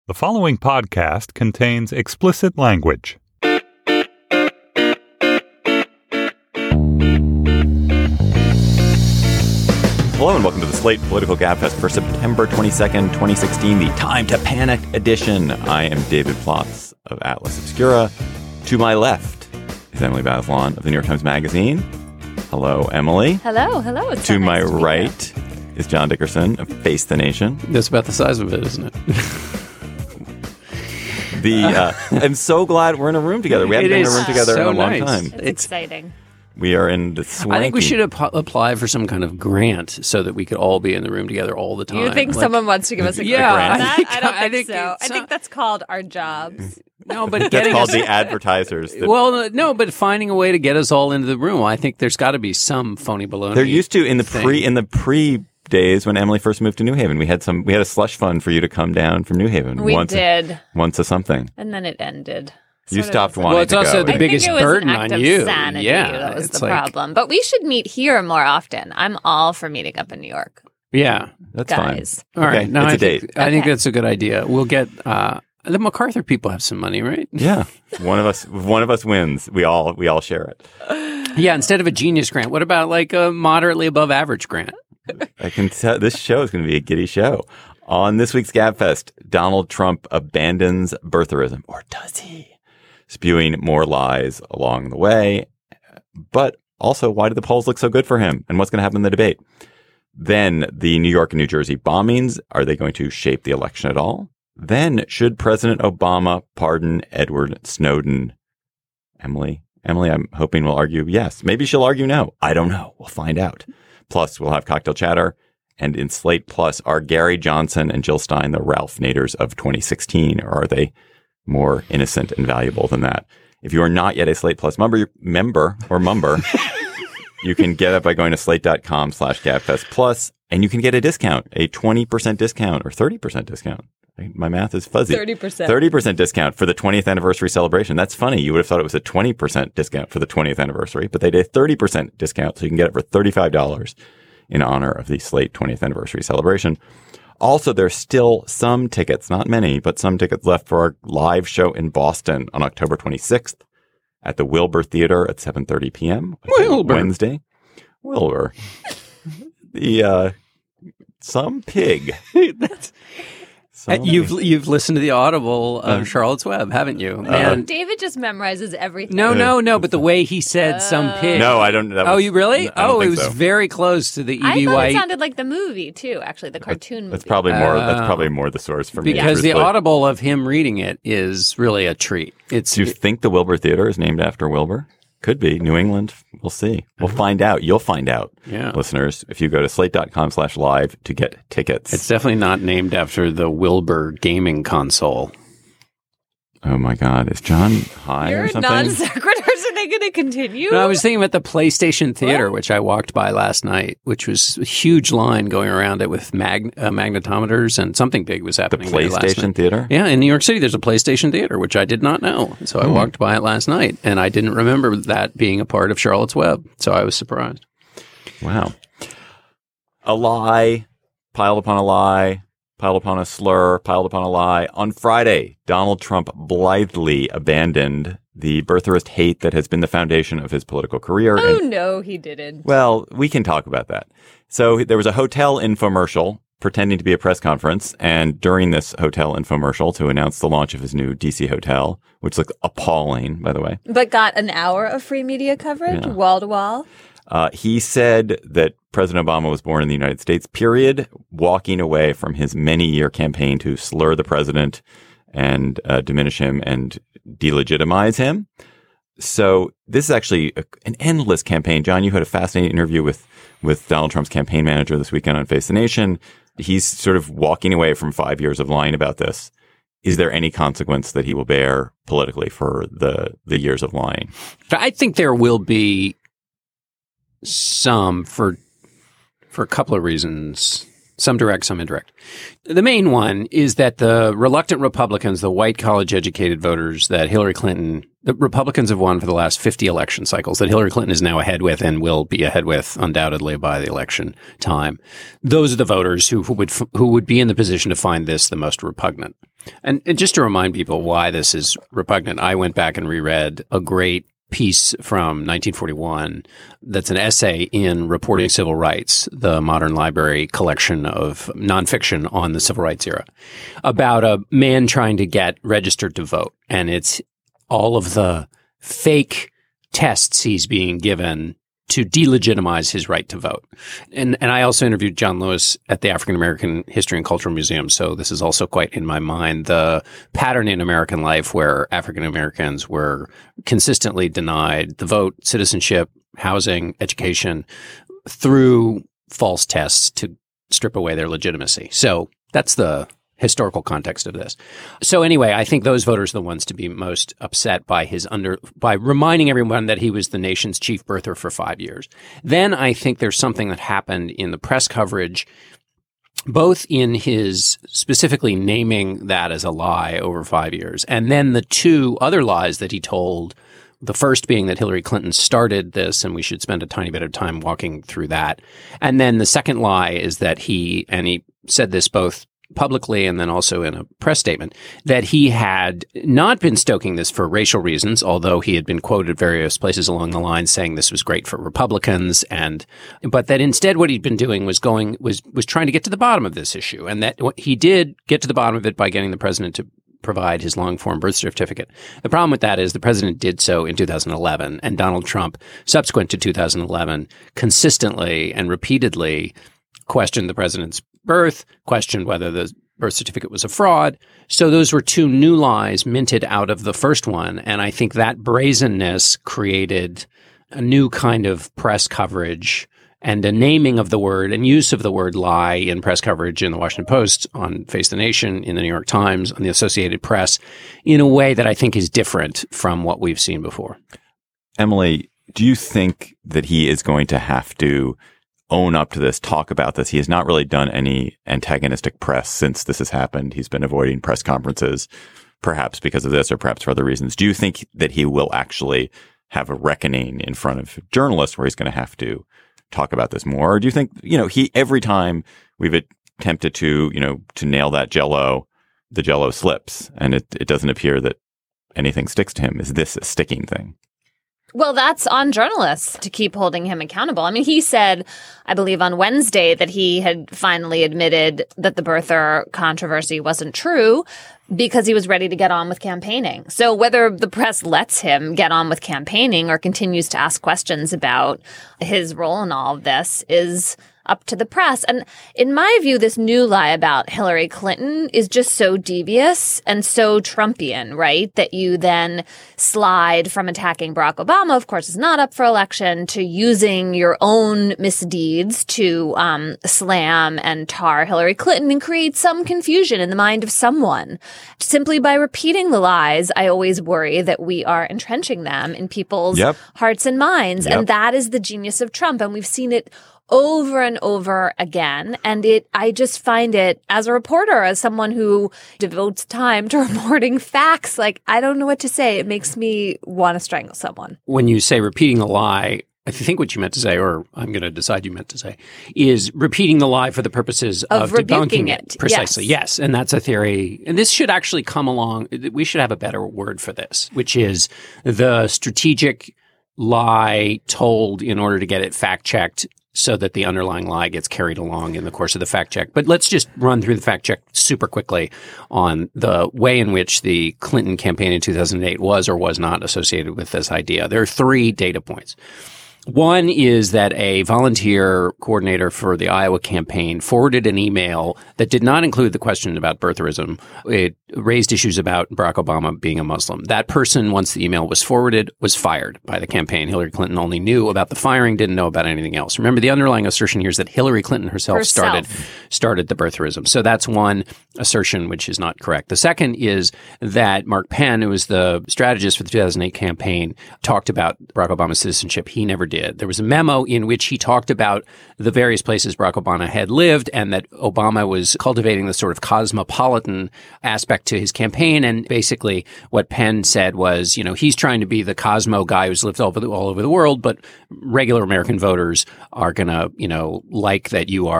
The following podcast contains explicit language. Hello and welcome to the Slate Political Gabfest for September 22nd, 2016, the Time to Panic edition. I am David Plotz of Atlas Obscura. To my left is Emily Bazelon of the New York Times Magazine. Hello, Emily. Hello. It's to so my nice to right is John Dickerson of Face the Nation. That's about the size of it, isn't it? I'm so glad we're in a room together. We haven't been in a room together in a long time. It's exciting. We are in the swanky. I think we should apply for some kind of grant so that we could all be in the room together all the time. You think someone wants to give us a grant? I don't think so. I think that's called our jobs. No, but that's getting called us, the advertisers. Well, no, but finding a way to get us all into the room. I think there's got to be some phony baloney. There used to in the pre days when Emily first moved to New Haven. We had a slush fund for you to come down from New Haven. We did once a something, and then it ended. You stopped wanting Well, it's to also go. the biggest burden on you. Sanity. Yeah, That was it's the problem. But we should meet here more often. I'm all for meeting up in New York. Yeah, that's guys. fine. All right, okay. no, It's a date. I think that's a good idea. We'll get the MacArthur people have some money, right? Yeah, one of us wins. We all share it. Yeah, instead of a genius grant, what about like a moderately above average grant? I can tell this show is going to be a giddy show. On this week's Gabfest, Donald Trump abandons birtherism, or does he? Spewing more lies along the way. But also, why do the polls look so good for him? And what's going to happen in the debate? Then the New York and New Jersey bombings, are they going to shape the election at all? Then, should President Obama pardon Edward Snowden? Emily, I'm hoping will argue yes. Maybe she'll argue no. I don't know. We'll find out. Plus, we'll have cocktail chatter. And in Slate Plus, are Gary Johnson and Jill Stein the Ralph Naders of 2016? Or are they more innocent and valuable than that? If you are not yet a Slate Plus member, you can get it by going to slate.com/gabfest plus, and you can get a discount, a 20% discount or 30% discount. My math is fuzzy. 30% discount for the 20th anniversary celebration. That's funny. You would have thought it was a 20% discount for the 20th anniversary, but they did a 30% discount, so you can get it for $35 in honor of the Slate 20th anniversary celebration. Also, there's still some tickets, not many, but some tickets left for our live show in Boston on October 26th at the Wilbur Theater at 7:30 p.m. Wednesday. Wilbur. The some pig. You've listened to the Audible of Charlotte's Web, haven't you? Man. David just memorizes everything. No. But the way he said "some pig." No, I don't. You really? I don't it think was so. very close to the E.B. I thought White. it sounded like the movie too. Actually, the cartoon movie. That's probably more. That's probably more the source for me. Because the Audible of him reading it is really a treat. Do you think the Wilbur Theater is named after Wilbur? Could be. New England. We'll see. We'll find out. You'll find out, listeners, if you go to slate.com/live to get tickets. It's definitely not named after the Wilbur gaming console. Oh, my God. Is John high You're or something? non sequiturs. Are they going to continue? No, I was thinking about the PlayStation Theater, which I walked by last night, which was a huge line going around it with magnetometers, and something big was The happening there last PlayStation night. Theater? Yeah, in New York City, there's a PlayStation Theater, which I did not know. So I walked by it last night, and I didn't remember that being a part of Charlotte's Web. So I was surprised. Wow. A lie, piled upon a lie, piled upon a slur, piled upon a lie. On Friday, Donald Trump blithely abandoned the birtherist hate that has been the foundation of his political career. Oh, no, he didn't. Well, we can talk about that. So there was a hotel infomercial pretending to be a press conference. And during this hotel infomercial to announce the launch of his new DC hotel, which looked appalling, by the way. But got an hour of free media coverage, wall to wall. He said that President Obama was born in the United States, period, walking away from his many-year campaign to slur the president and diminish him and delegitimize him. So this is actually an endless campaign. John, you had a fascinating interview with Donald Trump's campaign manager this weekend on Face the Nation. He's sort of walking away from 5 years of lying about this. Is there any consequence that he will bear politically for the years of lying? I think there will be some for a couple of reasons, some direct, some indirect. The main one is that the reluctant Republicans, the white college-educated voters that Hillary Clinton, the Republicans have won for the last 50 election cycles, that Hillary Clinton is now ahead with and will be ahead with undoubtedly by the election time. Those are the voters who would be in the position to find this the most repugnant. And just to remind people why this is repugnant, I went back and reread a great piece from 1941 that's an essay in Reporting Civil Rights, the Modern Library collection of nonfiction on the civil rights era, about a man trying to get registered to vote. And it's all of the fake tests he's being given to delegitimize his right to vote. And I also interviewed John Lewis at the African American History and Cultural Museum, so this is also quite in my mind, the pattern in American life where African Americans were consistently denied the vote, citizenship, housing, education through false tests to strip away their legitimacy. So that's the historical context of this. So anyway, I think those voters are the ones to be most upset by by reminding everyone that he was the nation's chief birther for 5 years. Then I think there's something that happened in the press coverage, both in his specifically naming that as a lie over 5 years, and then the two other lies that he told. The first being that Hillary Clinton started this, and we should spend a tiny bit of time walking through that. And then the second lie is that he said this both publicly and then also in a press statement, that he had not been stoking this for racial reasons, although he had been quoted various places along the line saying this was great for Republicans, but that instead what he'd been doing was trying to get to the bottom of this issue, and that he did get to the bottom of it by getting the president to provide his long-form birth certificate. The problem with that is the president did so in 2011, and Donald Trump, subsequent to 2011, consistently and repeatedly questioned the president's birth, questioned whether the birth certificate was a fraud. So those were two new lies minted out of the first one. And I think that brazenness created a new kind of press coverage and a naming of the word and use of the word lie in press coverage in the Washington Post, on Face the Nation, in the New York Times, on the Associated Press, in a way that I think is different from what we've seen before. Emily, do you think that he is going to have to own up to this, talk about this? He has not really done any antagonistic press since this has happened. He's been avoiding press conferences, perhaps because of this or perhaps for other reasons. Do you think that he will actually have a reckoning in front of journalists where he's going to have to talk about this more? Or do you think, every time we've attempted to nail that the Jell-O slips, and it doesn't appear that anything sticks to him? Is this a sticking thing? Well, that's on journalists to keep holding him accountable. I mean, he said, I believe on Wednesday, that he had finally admitted that the birther controversy wasn't true because he was ready to get on with campaigning. So whether the press lets him get on with campaigning or continues to ask questions about his role in all of this is up to the press. And in my view, this new lie about Hillary Clinton is just so devious and so Trumpian, right? That you then slide from attacking Barack Obama, of course, is not up for election, to using your own misdeeds to slam and tar Hillary Clinton and create some confusion in the mind of someone. Simply by repeating the lies, I always worry that we are entrenching them in people's hearts and minds. And that is the genius of Trump. And we've seen it over and over again. And I just find it, as a reporter, as someone who devotes time to reporting facts, I don't know what to say. It makes me want to strangle someone. When you say repeating the lie, I think what you meant to say, or I'm going to decide you meant to say, is repeating the lie for the purposes of debunking it. Precisely. Yes. And that's a theory. And this should actually come along. We should have a better word for this, which is the strategic lie told in order to get it fact checked, so that the underlying lie gets carried along in the course of the fact check. But let's just run through the fact check super quickly on the way in which the Clinton campaign in 2008 was or was not associated with this idea. There are 3 data points. One is that a volunteer coordinator for the Iowa campaign forwarded an email that did not include the question about birtherism. It raised issues about Barack Obama being a Muslim. That person, once the email was forwarded, was fired by the campaign. Hillary Clinton only knew about the firing, didn't know about anything else. Remember, the underlying assertion here is that Hillary Clinton herself started the birtherism. So that's one assertion which is not correct. The second is that Mark Penn, who was the strategist for the 2008 campaign, talked about Barack Obama's citizenship. He never did. There was a memo in which he talked about the various places Barack Obama had lived and that Obama was cultivating the sort of cosmopolitan aspect to his campaign. And basically what Penn said was, he's trying to be the Cosmo guy who's lived all over the world, but regular American voters are going to, like that you are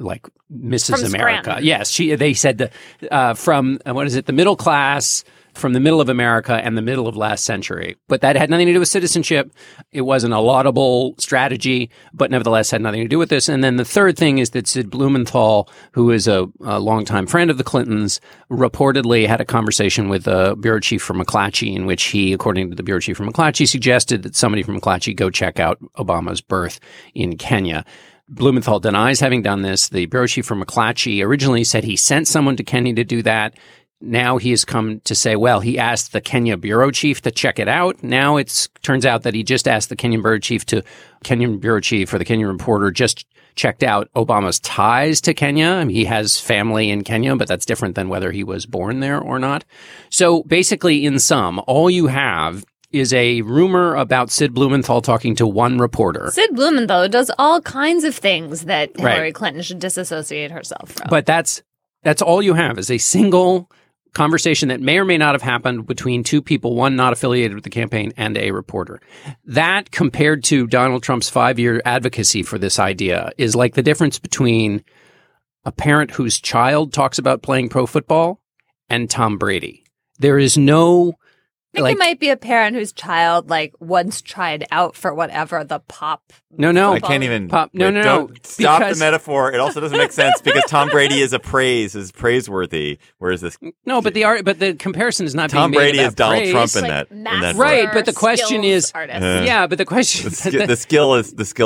like Mrs. From America. Scranton. Yes, they said from the middle class, from the middle of America and the middle of last century. But that had nothing to do with citizenship. It wasn't a laudable strategy, but nevertheless had nothing to do with this. And then the third thing is that Sid Blumenthal, who is a longtime friend of the Clintons, reportedly had a conversation with a bureau chief from McClatchy in which he, according to the bureau chief from McClatchy, suggested that somebody from McClatchy go check out Obama's birth in Kenya. Blumenthal denies having done this. The bureau chief from McClatchy originally said he sent someone to Kenya to do that. Now he has come to say, well, he asked the Kenya bureau chief to check it out. Now it turns out that he just asked the Kenyan bureau chief or the Kenyan reporter just checked out Obama's ties to Kenya. I mean, he has family in Kenya, but that's different than whether he was born there or not. So basically, in sum, all you have is a rumor about Sid Blumenthal talking to one reporter. Sid Blumenthal does all kinds of things that Hillary Clinton should disassociate herself from. But that's all you have is a single conversation that may or may not have happened between two people, one not affiliated with the campaign and a reporter. That, compared to Donald Trump's 5-year advocacy for this idea, is like the difference between a parent whose child talks about playing pro football and Tom Brady. There is no... I think it might be a parent whose child once tried out for whatever the pop. I can't even. Don't stop the metaphor. It also doesn't make sense because Tom Brady is praiseworthy, whereas this. No, but the comparison is not. Tom being Brady made is Donald praise. Trump in that. Right, but the question is, but the question the skill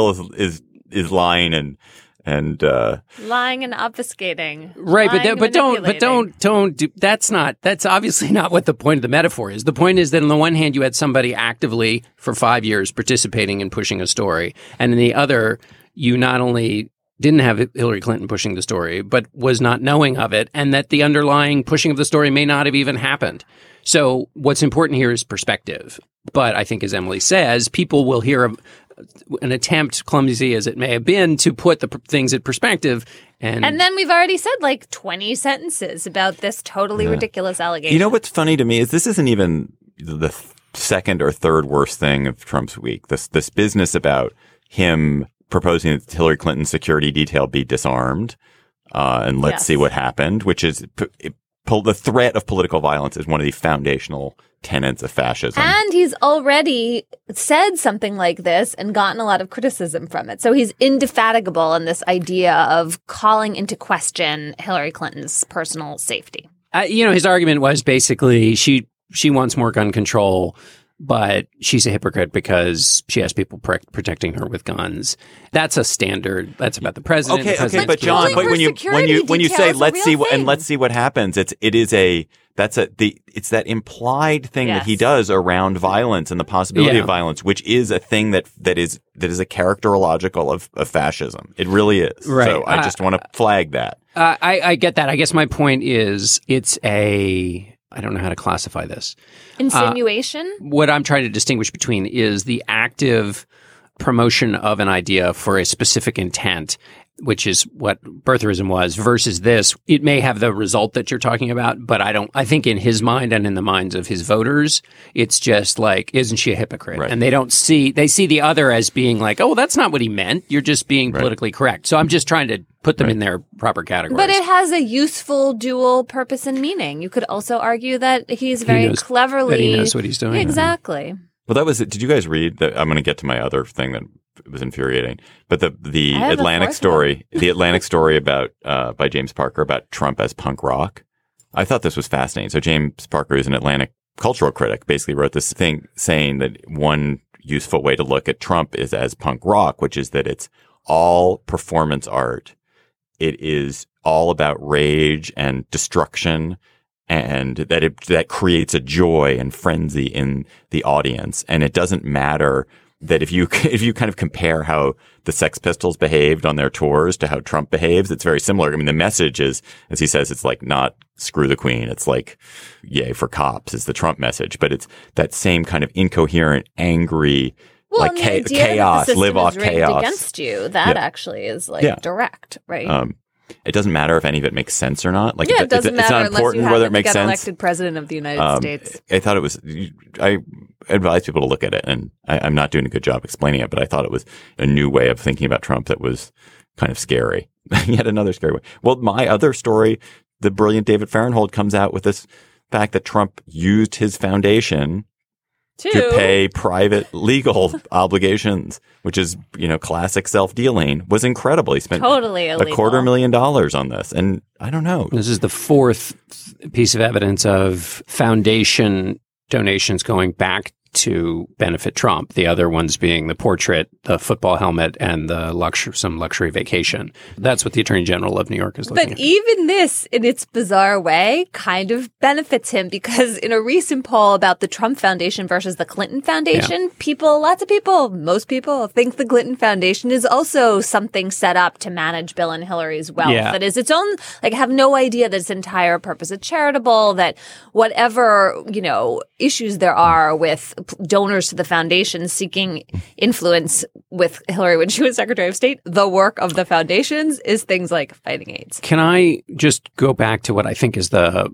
is lying and lying and obfuscating. Right, but don't do, that's obviously not what the point of the metaphor is. The point is that on the one hand you had somebody actively for 5 years participating in pushing a story, and in the other you not only didn't have Hillary Clinton pushing the story, but was not knowing of it, and that the underlying pushing of the story may not have even happened. So what's important here is perspective. But I think, as Emily says, people will hear an attempt, clumsy as it may have been, to put the things in perspective. And then we've already said 20 sentences about this totally ridiculous allegation. You know what's funny to me is this isn't even the second or third worst thing of Trump's week. This business about him proposing that Hillary Clinton's security detail be disarmed and let's see what happened, which is the threat of political violence is one of the foundational tenets of fascism. And he's already said something like this and gotten a lot of criticism from it. So he's indefatigable in this idea of calling into question Hillary Clinton's personal safety. His argument was basically she wants more gun control, but she's a hypocrite because she has people protecting her with guns. That's a standard. That's about the president. Okay, but John, but when you say let's see what happens, it's that implied thing that he does around violence and the possibility of violence, which is a thing that is a characterological of fascism. It really is. Right. So I just want to flag that. I get that. I guess my point is I don't know how to classify this. Insinuation? What I'm trying to distinguish between is the active promotion of an idea for a specific intent, which is what birtherism was, versus this. It may have the result that you're talking about, but I think in his mind and in the minds of his voters, it's just isn't she a hypocrite? Right. And they see the other as being oh, that's not what he meant. You're just being politically correct. So I'm just trying to put them in their proper categories. But it has a useful dual purpose and meaning. You could also argue that he's very cleverly... That he knows what he's doing. Exactly. Well, that was it. Did you guys read that? I'm going to get to my other thing that was infuriating. But the Atlantic story, about by James Parker about Trump as punk rock. I thought this was fascinating. So James Parker is an Atlantic cultural critic, basically wrote this thing saying that one useful way to look at Trump is as punk rock, which is that it's all performance art. It is all about rage and destruction, and that creates a joy and frenzy in the audience. And it doesn't matter that if you kind of compare how the Sex Pistols behaved on their tours to how Trump behaves, it's very similar. I mean, the message is, as he says, it's not screw the Queen. It's yay for cops is the Trump message. But it's that same kind of incoherent, angry, chaos, live off chaos against you. That actually is direct, right? It doesn't matter if any of it makes sense or not. It doesn't matter. It's not important whether it makes sense. Elected president of the United States. I thought it was. I advise people to look at it, and I'm not doing a good job explaining it, but I thought it was a new way of thinking about Trump that was kind of scary. Yet another scary one. Well, my other story, the brilliant David Fahrenthold comes out with this fact that Trump used his foundation to pay private legal obligations, which is, classic self-dealing, was incredible. He spent totally illegal. $250,000 on this. And I don't know. This is the fourth piece of evidence of foundation donations going back to benefit Trump. The other ones being the portrait, the football helmet, and the some luxury vacation. That's what the Attorney General of New York is looking at. But even this, in its bizarre way, kind of benefits him because in a recent poll about the Trump Foundation versus the Clinton Foundation, most people think the Clinton Foundation is also something set up to manage Bill and Hillary's wealth. Yeah. That is its own, have no idea that its entire purpose is charitable, that whatever, issues there are with donors to the foundation seeking influence with Hillary when she was Secretary of State, the work of the foundations is things like fighting AIDS. Can I just go back to what I think is a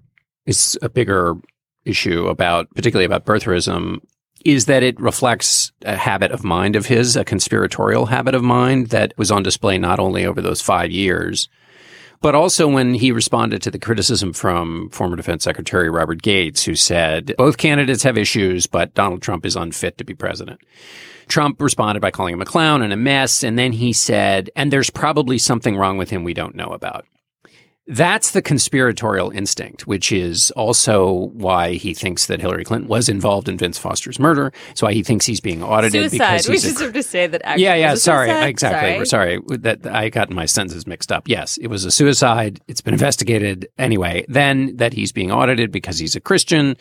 bigger issue particularly about birtherism, is that it reflects a habit of mind of his, a conspiratorial habit of mind that was on display not only over those 5 years, but also when he responded to the criticism from former Defense Secretary Robert Gates, who said, both candidates have issues, but Donald Trump is unfit to be president. Trump responded by calling him a clown and a mess. And then he said, and there's probably something wrong with him we don't know about. That's the conspiratorial instinct, which is also why he thinks that Hillary Clinton was involved in Vince Foster's murder. It's why he thinks he's being audited. Suicide. We just have to say that actually Sorry. suicide. Exactly. We're sorry that I got my sentences mixed up. Yes, it was a suicide. It's been investigated. Anyway, then that he's being audited because he's a Christian.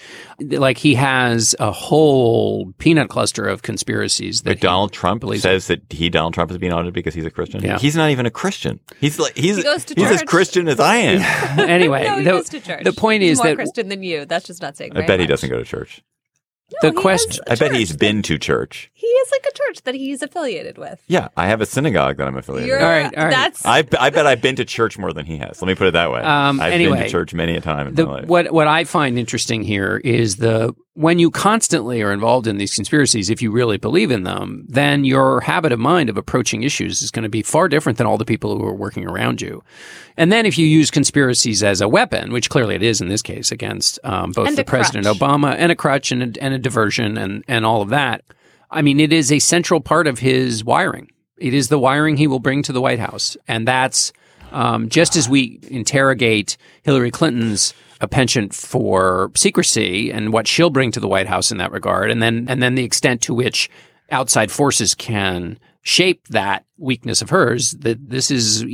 He has a whole peanut cluster of conspiracies. But Donald Trump says that Donald Trump is being audited because he's a Christian? Yeah. He's not even a Christian. He goes to church. As Christian as I am. Anyway, no, he goes to church. The point he's is more Christian than you. That's just not saying. I bet he doesn't go to church. No, I bet he's been to church. He is like a church that he's affiliated with. Yeah, I have a synagogue that I'm affiliated with. All right. I bet I've been to church more than he has. Let me put it that way. I've been to church many a time in my life. What I find interesting here is when you constantly are involved in these conspiracies, if you really believe in them, then your habit of mind of approaching issues is going to be far different than all the people who are working around you. And then if you use conspiracies as a weapon, which clearly it is in this case against both the President Obama and a crutch and a diversion and all of that, I mean, it is a central part of his wiring. It is the wiring he will bring to the White House. And that's just as we interrogate Hillary Clinton's a penchant for secrecy and what she'll bring to the White House in that regard, and then the extent to which outside forces can shape that weakness of hers. That this is,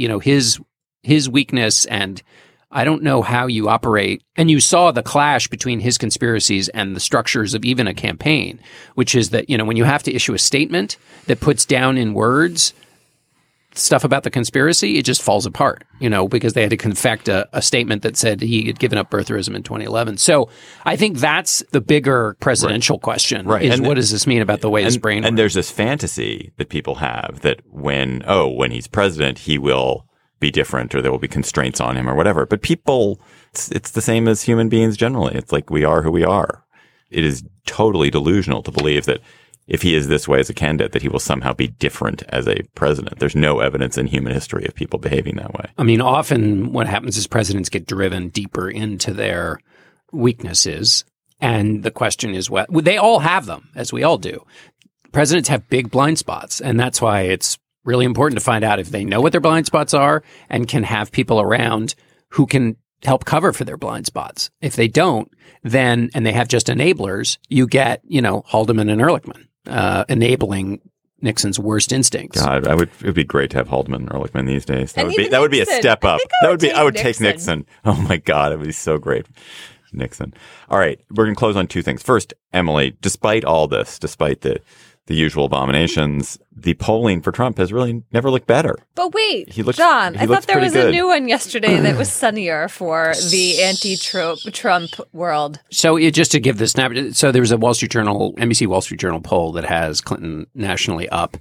his weakness, and I don't know how you operate. And you saw the clash between his conspiracies and the structures of even a campaign, which is that, when you have to issue a statement that puts down in words stuff about the conspiracy, it just falls apart, because they had to confect a statement that said he had given up birtherism in 2011. So I think that's the bigger presidential question, is what does this mean about the way his brain works? And there's this fantasy that people have that when he's president, he will be different or there will be constraints on him or whatever. But people, it's the same as human beings generally. It's like we are who we are. It is totally delusional to believe that if he is this way as a candidate, that he will somehow be different as a president. There's no evidence in human history of people behaving that way. I mean, often what happens is presidents get driven deeper into their weaknesses. And the question is, they all have them, as we all do. Presidents have big blind spots. And that's why it's really important to find out if they know what their blind spots are and can have people around who can help cover for their blind spots. If they don't, then, and they have just enablers, you get, Haldeman and Ehrlichman. Enabling Nixon's worst instincts. God, it would be great to have Haldeman and Ehrlichman these days. That would be a step up. I would take Nixon. Oh my God, it would be so great. Nixon. All right, we're going to close on two things. First, Emily, despite all this, despite the usual abominations, the polling for Trump has really never looked better. But wait, John, I thought there was a new one yesterday that was sunnier for the anti-Trump world. So just to give the snap, so there was a NBC Wall Street Journal poll that has Clinton nationally up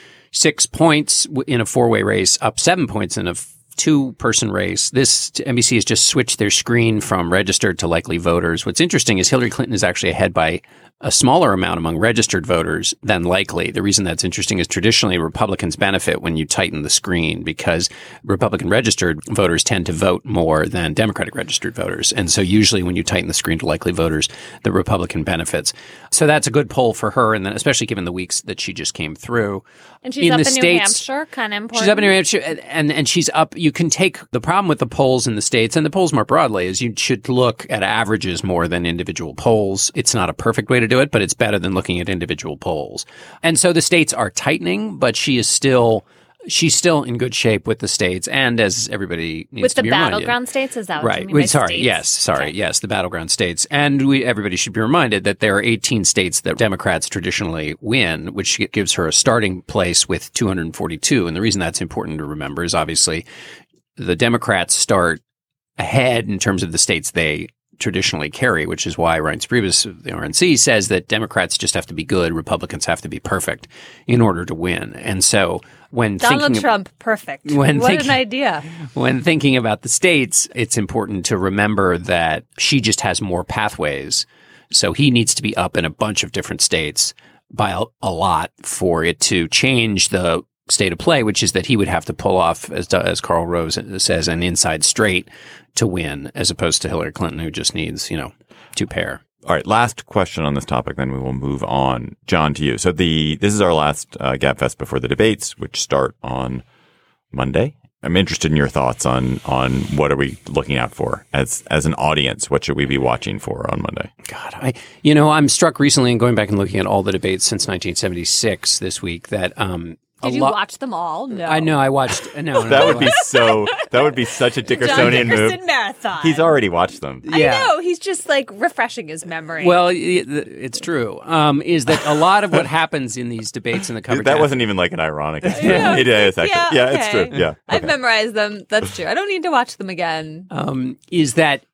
6 points in a four-way race, up 7 points in a two-person race. This NBC has just switched their screen from registered to likely voters. What's interesting is Hillary Clinton is actually ahead by a smaller amount among registered voters than likely. The reason that's interesting is traditionally Republicans benefit when you tighten the screen because Republican registered voters tend to vote more than Democratic registered voters. And so usually when you tighten the screen to likely voters, the Republican benefits. So that's a good poll for her, and then especially given the weeks that she just came through. And she's up in New Hampshire, kind of important. She's up in New Hampshire, and she's up. You can take the problem with the polls in the states and the polls more broadly is you should look at averages more than individual polls. It's not a perfect way to do it, but it's better than looking at individual polls. And so the states are tightening, but she's still in good shape with the states, and as everybody needs to be reminded. With the battleground states? Is that what you mean by states? Yes, the battleground states. And everybody should be reminded that there are 18 states that Democrats traditionally win, which gives her a starting place with 242. And the reason that's important to remember is obviously the Democrats start ahead in terms of the states they traditionally carry, which is why Reince Priebus of the RNC says that Democrats just have to be good, Republicans have to be perfect in order to win. And so when Donald Trump, perfect. What an idea. When thinking about the states, it's important to remember that she just has more pathways. So he needs to be up in a bunch of different states by a lot for it to change the state of play, which is that he would have to pull off, as Karl Rove says, an inside straight to win, as opposed to Hillary Clinton, who just needs, two pair. All right, last question on this topic, then we will move on. John, to you. So this is our last GabFest before the debates, which start on Monday. I'm interested in your thoughts on what are we looking out for as an audience? What should we be watching for on Monday? God, I'm struck recently in going back and looking at all the debates since 1976 this week that Did you watch them all? No. I know I watched. No, that would be such a Dickersonian move. John Dickerson marathon. He's already watched them. Yeah. I know. He's just refreshing his memory. Well, it's true. Is that a lot of what happens in these debates in the coverage? That wasn't even an ironic. It is actually. Yeah, it's true. Yeah, I've memorized them. That's true. I don't need to watch them again. Is that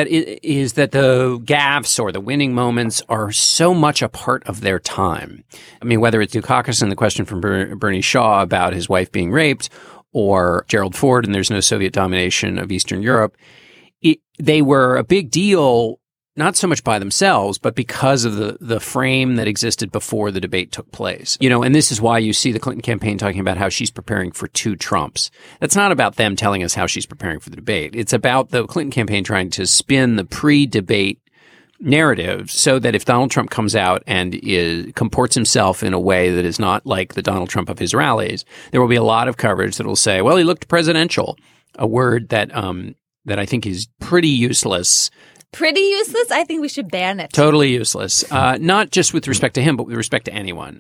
the gaffes or the winning moments are so much a part of their time? I mean, whether it's Dukakis and the question from Bernie Shaw about his wife being raped, or Gerald Ford and there's no Soviet domination of Eastern Europe, they were a big deal, not so much by themselves, but because of the frame that existed before the debate took place. And this is why you see the Clinton campaign talking about how she's preparing for two Trumps. That's not about them telling us how she's preparing for the debate. It's about the Clinton campaign trying to spin the pre-debate narrative so that if Donald Trump comes out and comports himself in a way that is not like the Donald Trump of his rallies, there will be a lot of coverage that will say, well, he looked presidential, a word that I think is pretty useless. Pretty useless? I think we should ban it. Totally useless. Not just with respect to him, but with respect to anyone.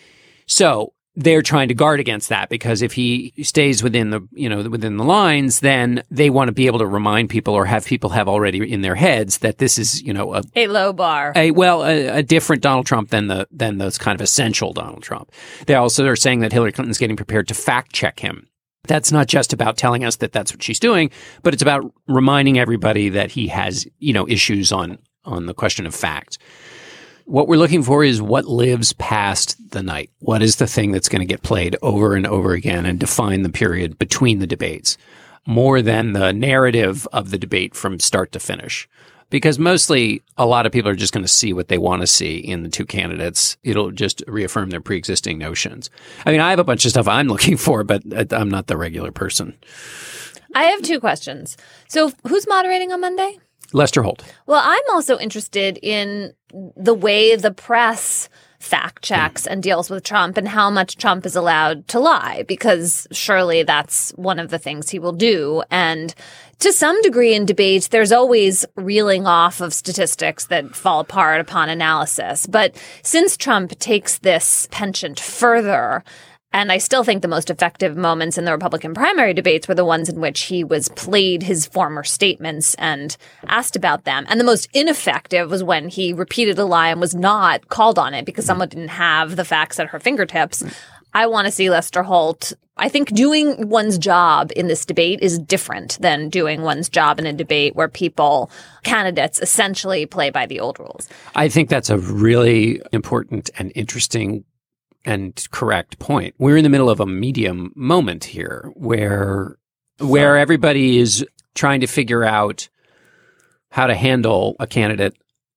So they're trying to guard against that because if he stays within the lines, then they want to be able to remind people or have people have already in their heads that this is, a low bar. A different Donald Trump than those kind of essential Donald Trump. They also are saying that Hillary Clinton's getting prepared to fact check him. That's not just about telling us that that's what she's doing, but it's about reminding everybody that he has, issues on the question of fact. What we're looking for is what lives past the night. What is the thing that's going to get played over and over again and define the period between the debates more than the narrative of the debate from start to finish? Because mostly a lot of people are just going to see what they want to see in the two candidates. It'll just reaffirm their pre-existing notions. I mean, I have a bunch of stuff I'm looking for, but I'm not the regular person. I have two questions. So who's moderating on Monday? Lester Holt. Well, I'm also interested in the way the press fact checks and deals with Trump and how much Trump is allowed to lie, because surely that's one of the things he will do. And to some degree in debates, there's always reeling off of statistics that fall apart upon analysis. But since Trump takes this penchant further, and I still think the most effective moments in the Republican primary debates were the ones in which he was played his former statements and asked about them. And the most ineffective was when he repeated a lie and was not called on it because someone didn't have the facts at her fingertips. I want to see Lester Holt. I think doing one's job in this debate is different than doing one's job in a debate where candidates essentially play by the old rules. I think that's a really important and interesting and correct point. We're in the middle of a medium moment here where everybody is trying to figure out how to handle a candidate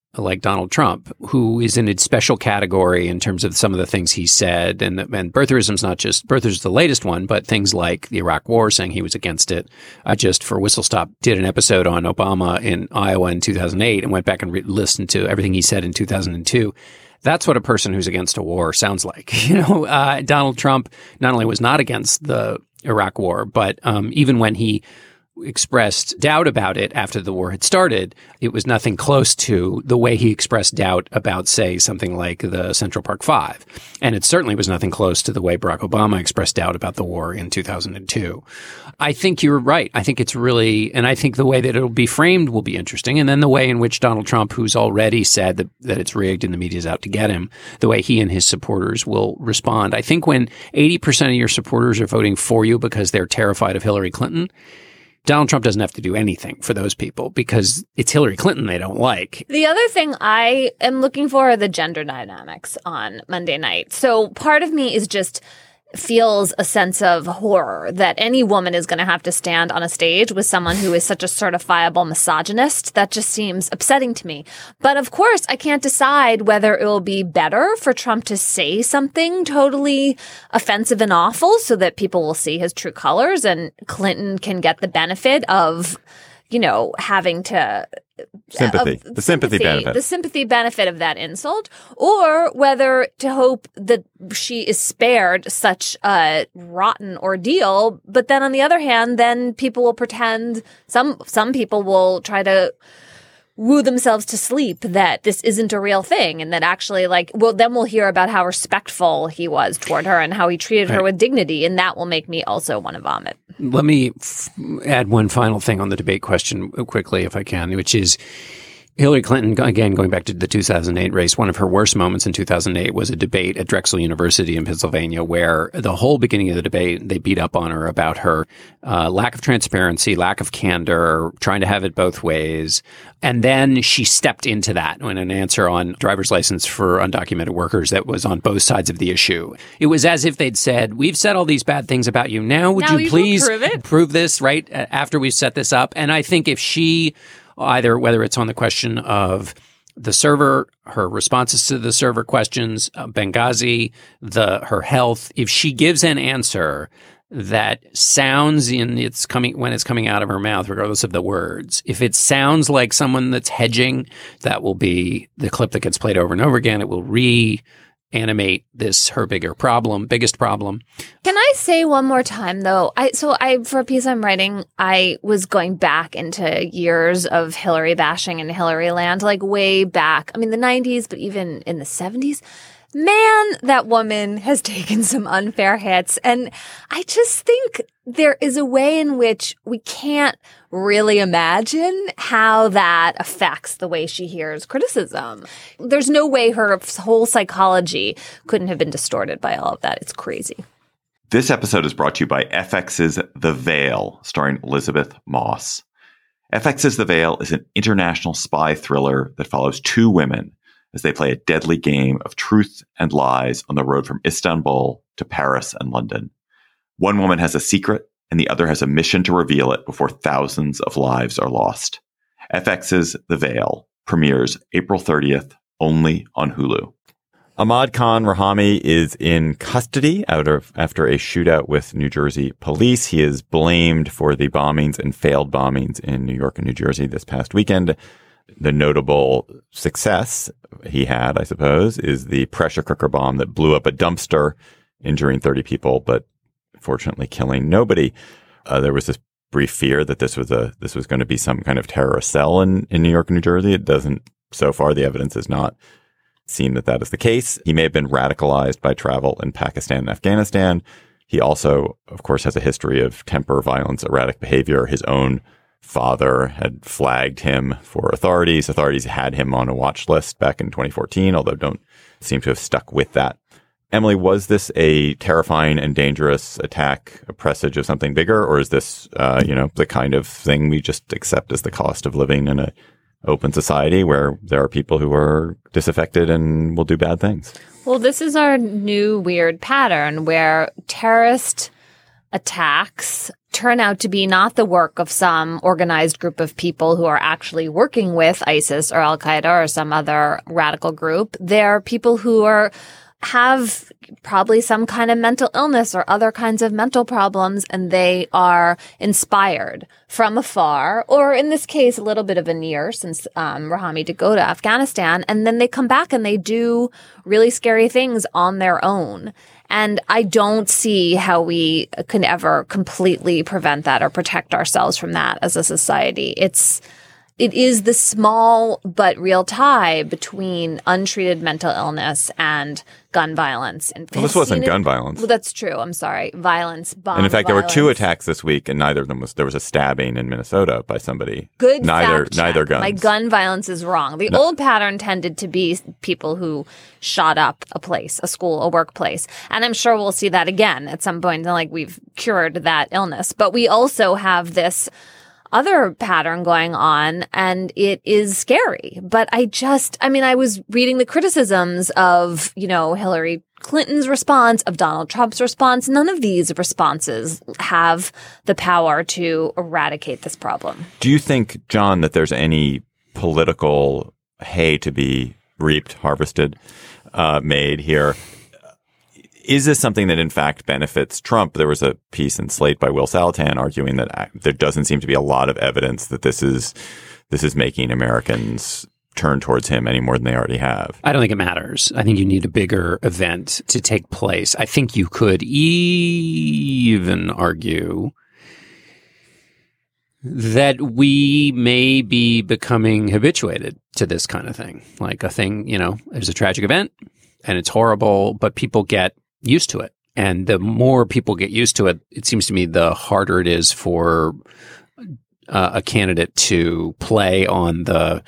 like Donald Trump, who is in a special category in terms of some of the things he said. And birtherism's not just, birtherism's the latest one, but things like the Iraq War, saying he was against it. I just, for Whistle Stop, did an episode on Obama in Iowa in 2008 and went back and listened to everything he said in 2002. That's what a person who's against a war sounds like. Donald Trump not only was not against the Iraq War, but even when he expressed doubt about it after the war had started, it was nothing close to the way he expressed doubt about, say, something like the Central Park Five. And it certainly was nothing close to the way Barack Obama expressed doubt about the war in 2002. I think you're right. I think it's really, and I think the way that it'll be framed will be interesting. And then the way in which Donald Trump, who's already said that it's rigged and the media's out to get him, the way he and his supporters will respond. I think when 80% of your supporters are voting for you because they're terrified of Hillary Clinton, Donald Trump doesn't have to do anything for those people because it's Hillary Clinton they don't like. The other thing I am looking for are the gender dynamics on Monday night. So part of me is just feels a sense of horror that any woman is going to have to stand on a stage with someone who is such a certifiable misogynist. That just seems upsetting to me. But of course, I can't decide whether it will be better for Trump to say something totally offensive and awful so that people will see his true colors and Clinton can get the benefit of, having to the sympathy benefit of that insult, or whether to hope that she is spared such a rotten ordeal. But then on the other hand, then people will pretend, some people will try to woo themselves to sleep that this isn't a real thing and that actually then we'll hear about how respectful he was toward her and how he treated her with dignity. And that will make me also want to vomit. Let me add one final thing on the debate question quickly, if I can, which is Hillary Clinton, again, going back to the 2008 race, one of her worst moments in 2008 was a debate at Drexel University in Pennsylvania where the whole beginning of the debate, they beat up on her about her lack of transparency, lack of candor, trying to have it both ways. And then she stepped into that when an answer on driver's license for undocumented workers that was on both sides of the issue. It was as if they'd said, we've said all these bad things about you. Now, would you please prove this right after we've set this up? And I think if she either whether it's on the question of the server, her responses to the server questions, Benghazi, her health, if she gives an answer that sounds when it's coming out of her mouth, regardless of the words, if it sounds like someone that's hedging, that will be the clip that gets played over and over again. It will reanimate her biggest problem. Can I say one more time though? For a piece I'm writing, I was going back into years of Hillary bashing in Hillary land, like way back. I mean, the 90s, but even in the 70s. Man, that woman has taken some unfair hits. And I just think there is a way in which we can't really imagine how that affects the way she hears criticism. There's no way her whole psychology couldn't have been distorted by all of that. It's crazy. This episode is brought to you by FX's The Veil, starring Elizabeth Moss. FX's The Veil is an international spy thriller that follows two women as they play a deadly game of truth and lies on the road from Istanbul to Paris and London. One woman has a secret, and the other has a mission to reveal it before thousands of lives are lost. FX's The Veil premieres April 30th, only on Hulu. Ahmad Khan Rahami is in custody after a shootout with New Jersey police. He is blamed for the bombings and failed bombings in New York and New Jersey this past weekend. The notable success he had, I suppose, is the pressure cooker bomb that blew up a dumpster, injuring 30 people, but fortunately killing nobody. There was this brief fear that this was going to be some kind of terrorist cell in New York and New Jersey. It doesn't. So far, the evidence has not seemed that is the case. He may have been radicalized by travel in Pakistan and Afghanistan. He also, of course, has a history of temper, violence, erratic behavior. His own father had flagged him for authorities. Authorities had him on a watch list back in 2014, although don't seem to have stuck with that. Emily, was this a terrifying and dangerous attack, a presage of something bigger, or is this, the kind of thing we just accept as the cost of living in an open society where there are people who are disaffected and will do bad things? Well, this is our new weird pattern where terrorist attacks turn out to be not the work of some organized group of people who are actually working with ISIS or Al-Qaeda or some other radical group. They're people who have probably some kind of mental illness or other kinds of mental problems, and they are inspired from afar, or in this case, a little bit of a near, since Rahami did go to Afghanistan, and then they come back and they do really scary things on their own. And I don't see how we can ever completely prevent that or protect ourselves from that as a society. It is the small but real tie between untreated mental illness and gun violence. And well, this wasn't gun violence. Well, that's true. I'm sorry. Violence, bomb And in fact, violence. there were 2 attacks this week, and neither of them there was a stabbing in Minnesota by somebody. Good Neither fact check. guns. My gun violence is wrong. The old pattern tended to be people who shot up a place, a school, a workplace. And I'm sure we'll see that again at some point. Like we've cured that illness. But we also have this other pattern going on, and it is scary. But I was reading the criticisms of, Hillary Clinton's response, of Donald Trump's response. None of these responses have the power to eradicate this problem. Do you think, John, that there's any political hay to be reaped, harvested, made here? Is this something that in fact benefits Trump? There was a piece in Slate by Will Salatan arguing that there doesn't seem to be a lot of evidence that this is making Americans turn towards him any more than they already have. I don't think it matters. I think you need a bigger event to take place. I think you could even argue that we may be becoming habituated to this kind of thing. Like a thing, there's a tragic event and it's horrible, but people get used to it. And the more people get used to it, it seems to me the harder it is for a candidate to play on the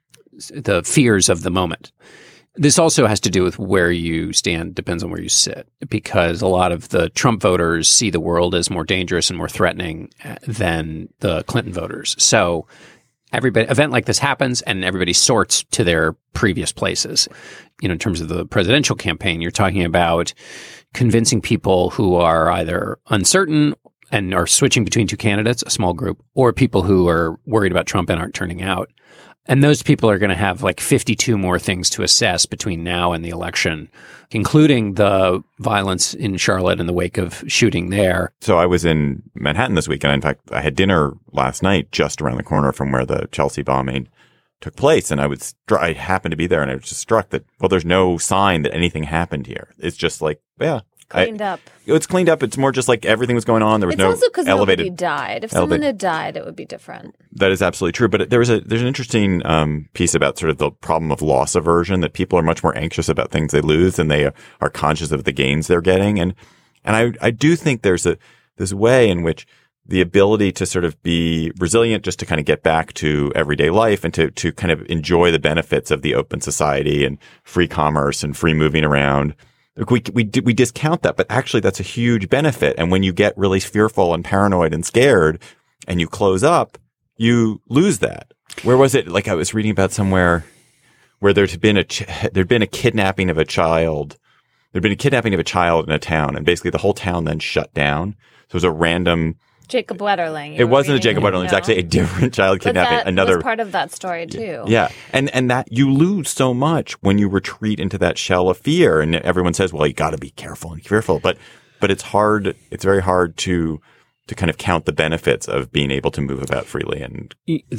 fears of the moment. This also has to do with where you stand, depends on where you sit, because a lot of the Trump voters see the world as more dangerous and more threatening than the Clinton voters. So event like this happens and everybody sorts to their previous places. In terms of the presidential campaign, you're talking about convincing people who are either uncertain and are switching between 2 candidates, a small group, or people who are worried about Trump and aren't turning out. And those people are going to have like 52 more things to assess between now and the election, including the violence in Charlotte in the wake of shooting there. So I was in Manhattan this weekend. In fact, I had dinner last night just around the corner from where the Chelsea bombing took place. And I happened to be there, and I was just struck that, well, there's no sign that anything happened here. It's just like, yeah. Cleaned up. It's cleaned up. It's more just like everything was going on. There was no also because elevated. Nobody died. If someone had died, it would be different. That is absolutely true. But there's an interesting piece about sort of the problem of loss aversion, that people are much more anxious about things they lose than they are conscious of the gains they're getting. And I do think there's this way in which the ability to sort of be resilient, just to kind of get back to everyday life and to kind of enjoy the benefits of the open society and free commerce and free moving around. We discount that, but actually that's a huge benefit. And when you get really fearful and paranoid and scared and you close up, you lose that. Where was it? Like I was reading about somewhere where there'd been a kidnapping of a child. There'd been a kidnapping of a child in a town, and basically the whole town then shut down. So it was a random. Jacob Wetterling. It wasn't a Jacob Wetterling. It's actually a different child kidnapping. That was part of that story too. Yeah. And that you lose so much when you retreat into that shell of fear. And everyone says, well, you got to be careful and fearful. But it's hard. It's very hard to kind of count the benefits of being able to move about freely. And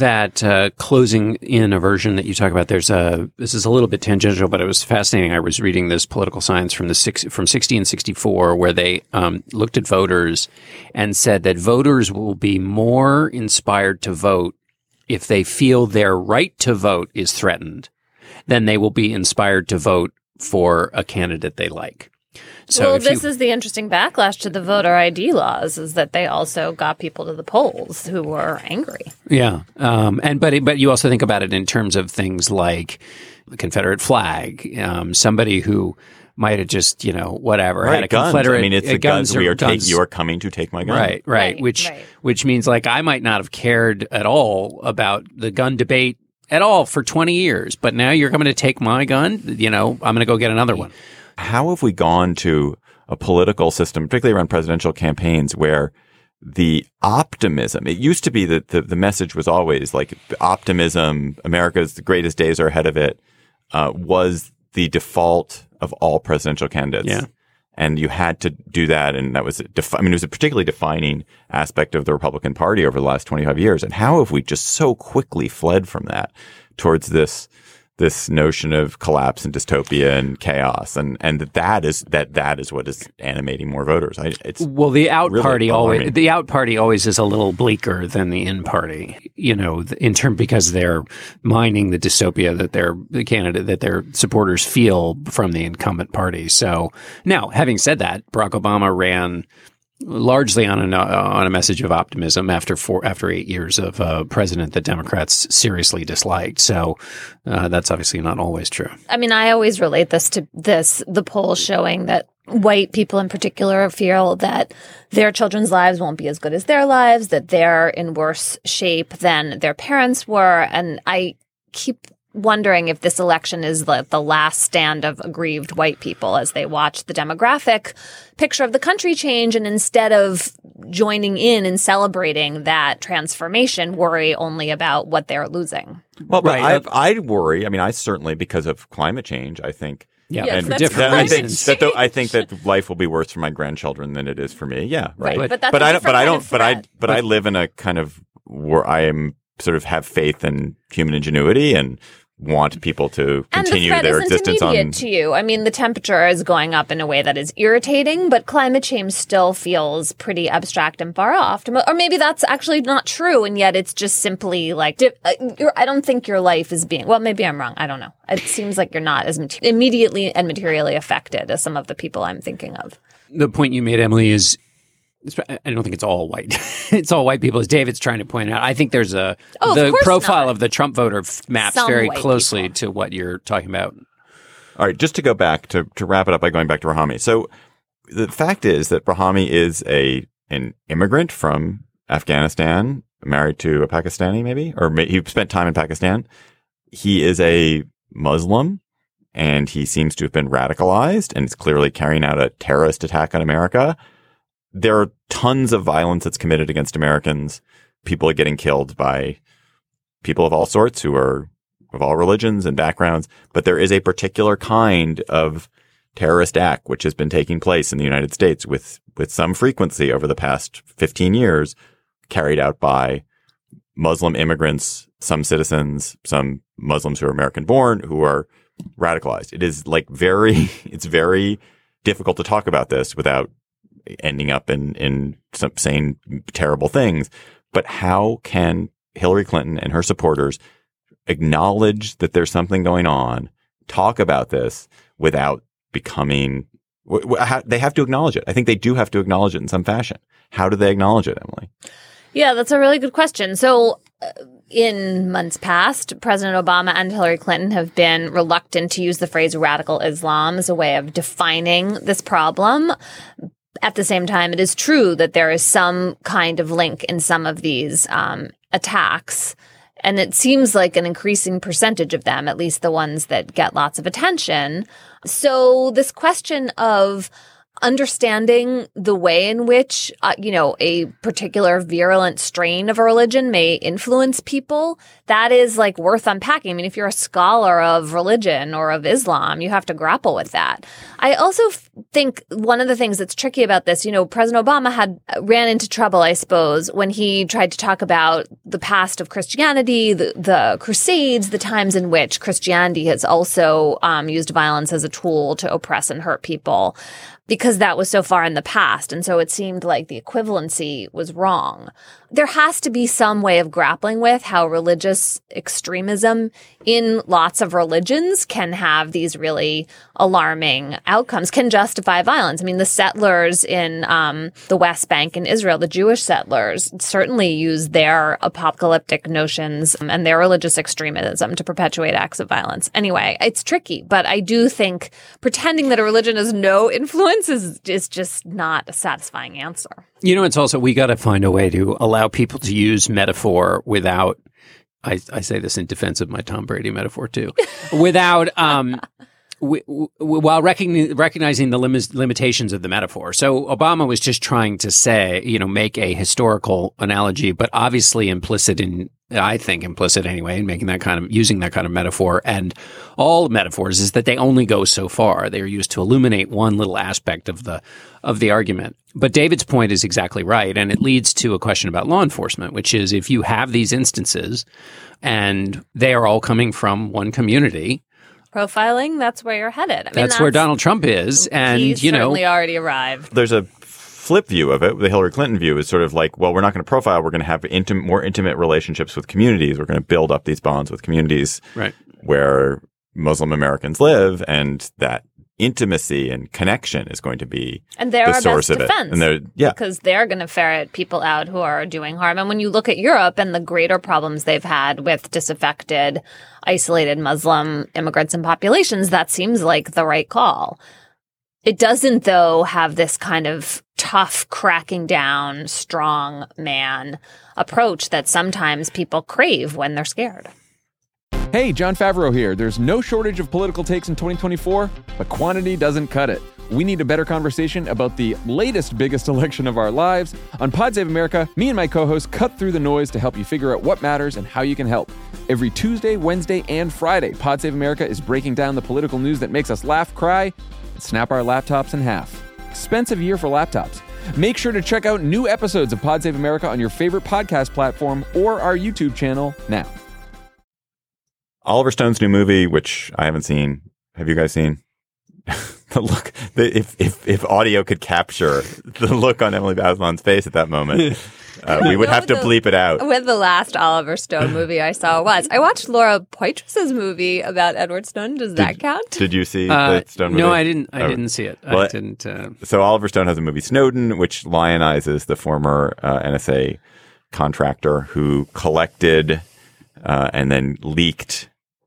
that closing in aversion that you talk about, this is a little bit tangential, but it was fascinating. I was reading this political science from 60 and 64, where they looked at voters and said that voters will be more inspired to vote if they feel their right to vote is threatened than they will be inspired to vote for a candidate they like. So this is the interesting backlash to the voter ID laws, is that they also got people to the polls who were angry. Yeah. But you also think about it in terms of things like the Confederate flag, somebody who might have just, whatever, right, had a guns. Confederate. I mean, it's the guns. You are coming to take my gun. Right. Which means like I might not have cared at all about the gun debate at all for 20 years, but now you're coming to take my gun. I'm going to go get another one. How have we gone to a political system, particularly around presidential campaigns, where the optimism, it used to be that the message was always like optimism, America's the greatest days are ahead of it, was the default of all presidential candidates. Yeah. And you had to do that. And that was, it was a particularly defining aspect of the Republican Party over the last 25 years. And how have we just so quickly fled from that towards this notion of collapse and dystopia and chaos, and that is what is animating more voters. The out really party alarming. always is a little bleaker than the in party, because they're mining the dystopia that their supporters feel from the incumbent party. So now, having said that, Barack Obama ran largely on a message of optimism after 8 years of a president that Democrats seriously disliked. So that's obviously not always true. I mean, I always relate this to the poll showing that white people in particular feel that their children's lives won't be as good as their lives, that they're in worse shape than their parents were. And I keep wondering if this election is the last stand of aggrieved white people as they watch the demographic picture of the country change, and instead of joining in and celebrating that transformation, worry only about what they're losing. Well, but Right. I worry. I mean, I certainly, because of climate change, I think. Yeah, Yes, and for that's different climate reasons. change. I think that life will be worse for my grandchildren than it is for me. Yeah, right. But that's but a I different but I kind don't. of But threat. I live in a kind of where I am sort of have faith in human ingenuity and want people to continue and the their threat isn't existence immediate on. to you. I mean, the temperature is going up in a way that is irritating, but climate change still feels pretty abstract and far off. Or maybe that's actually not true, and yet it's just simply like I don't think your life is being. Well, maybe I'm wrong. I don't know. It seems like you're not as immediately and materially affected as some of the people I'm thinking of. The point you made, Emily, is I don't think it's all white. It's all white people, as David's trying to point out. I think there's the course profile not. of the Trump voter maps Some very white closely people. to what you're talking about. All right, just to go back to wrap it up by going back to Brahmi. So the fact is that Brahmi is an immigrant from Afghanistan, married to a Pakistani, maybe, or he spent time in Pakistan. He is a Muslim, and he seems to have been radicalized, and is clearly carrying out a terrorist attack on America. There are tons of violence that's committed against Americans. People are getting killed by people of all sorts who are of all religions and backgrounds. But there is a particular kind of terrorist act which has been taking place in the United States with some frequency over the past 15 years, carried out by Muslim immigrants, some citizens, some Muslims who are American born, who are radicalized. It is it's very difficult to talk about this without ending up in some saying terrible things. But how can Hillary Clinton and her supporters acknowledge that there's something going on, talk about this without becoming they have to acknowledge it. I think they do have to acknowledge it in some fashion. How do they acknowledge it, Emily? Yeah, that's a really good question. So in months past, President Obama and Hillary Clinton have been reluctant to use the phrase radical Islam as a way of defining this problem. At the same time, it is true that there is some kind of link in some of these attacks. And it seems like an increasing percentage of them, at least the ones that get lots of attention. So this question of understanding the way in which, a particular virulent strain of a religion may influence people, that is like worth unpacking. I mean, if you're a scholar of religion or of Islam, you have to grapple with that. I also think one of the things that's tricky about this, President Obama ran into trouble, I suppose, when he tried to talk about the past of Christianity, the Crusades, the times in which Christianity has also used violence as a tool to oppress and hurt people, because that was so far in the past. And so it seemed like the equivalency was wrong. There has to be some way of grappling with how religious extremism in lots of religions can have these really alarming outcomes, can justify violence. I mean, the settlers in the West Bank in Israel, the Jewish settlers, certainly used their apocalyptic notions and their religious extremism to perpetuate acts of violence. Anyway, it's tricky, but I do think pretending that a religion has no influence is just not a satisfying answer. It's also, we got to find a way to allow people to use metaphor without, I say this in defense of my Tom Brady metaphor too, without while recognizing the limitations of the metaphor. So Obama was just trying to say, make a historical analogy, but obviously implicit anyway, in making using that kind of metaphor. And all metaphors is that they only go so far. They are used to illuminate one little aspect of the argument. But David's point is exactly right. And it leads to a question about law enforcement, which is if you have these instances and they are all coming from one community, profiling, that's where you're headed. That's where Donald Trump is. And, he's certainly already arrived. There's a flip view of it. The Hillary Clinton view is sort of like, well, we're not going to profile. We're going to have more intimate relationships with communities. We're going to build up these bonds with communities where Muslim Americans live, and that intimacy and connection is going to be the source of it. And because they're going to ferret people out who are doing harm. And when you look at Europe and the greater problems they've had with disaffected, isolated Muslim immigrants and populations, that seems like the right call. It doesn't, though, have this kind of tough, cracking down, strong man approach that sometimes people crave when they're scared. Hey, Jon Favreau here. There's no shortage of political takes in 2024, but quantity doesn't cut it. We need a better conversation about the latest biggest election of our lives. On Pod Save America, me and my co-hosts cut through the noise to help you figure out what matters and how you can help. Every Tuesday, Wednesday, and Friday, Pod Save America is breaking down the political news that makes us laugh, cry, and snap our laptops in half. Expensive year for laptops. Make sure to check out new episodes of Pod Save America on your favorite podcast platform or our YouTube channel now. Oliver Stone's new movie, which I haven't seen. Have you guys seen? The look, if audio could capture the look on Emily Bazelon's face at that moment, we would have to bleep it out. When the last Oliver Stone movie I saw was, I watched Laura Poitras's movie about Edward Snowden. Does that count? Did you see the Stone movie? No, I didn't. I didn't see it. Well, I didn't. So Oliver Stone has a movie, Snowden, which lionizes the former NSA contractor who collected and then leaked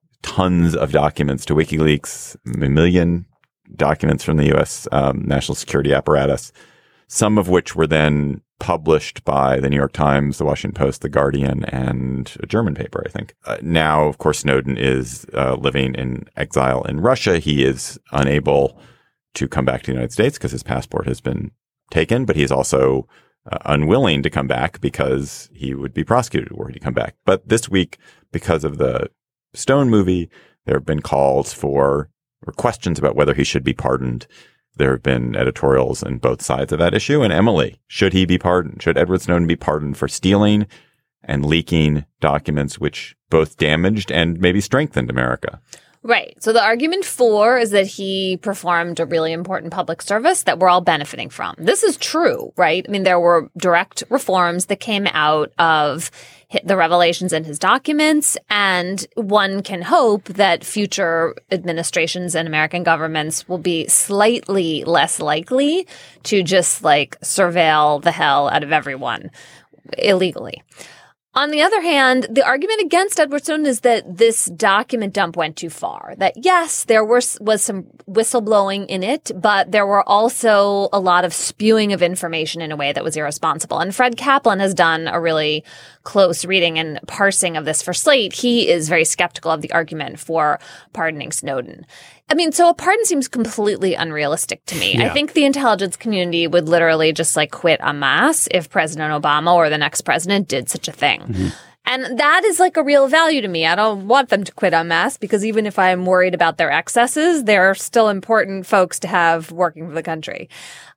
tons of documents to WikiLeaks, a million documents from the U.S. National Security apparatus, some of which were then published by the New York Times, the Washington Post, the Guardian, and a German paper, I think. Now, of course, Snowden is living in exile in Russia. He is unable to come back to the United States because his passport has been taken, but he is also unwilling to come back because he would be prosecuted were he to come back. But this week, because of the Stone movie, there have been calls for or questions about whether he should be pardoned. There have been editorials on both sides of that issue. And Emily, should he be pardoned? Should Edward Snowden be pardoned for stealing and leaking documents which both damaged and maybe strengthened America? Right. So the argument for is that he performed a really important public service that we're all benefiting from. This is true, right? I mean, there were direct reforms that came out of the revelations in his documents, and one can hope that future administrations and American governments will be slightly less likely to just surveil the hell out of everyone illegally. On the other hand, the argument against Edward Snowden is that this document dump went too far. That yes, there was some whistleblowing in it, but there were also a lot of spewing of information in a way that was irresponsible. And Fred Kaplan has done a really close reading and parsing of this for Slate. He is very skeptical of the argument for pardoning Snowden. I mean, so a pardon seems completely unrealistic to me. Yeah. I think the intelligence community would literally just quit en masse if President Obama or the next president did such a thing. Mm-hmm. And that is a real value to me. I don't want them to quit en masse because even if I'm worried about their excesses, they're still important folks to have working for the country.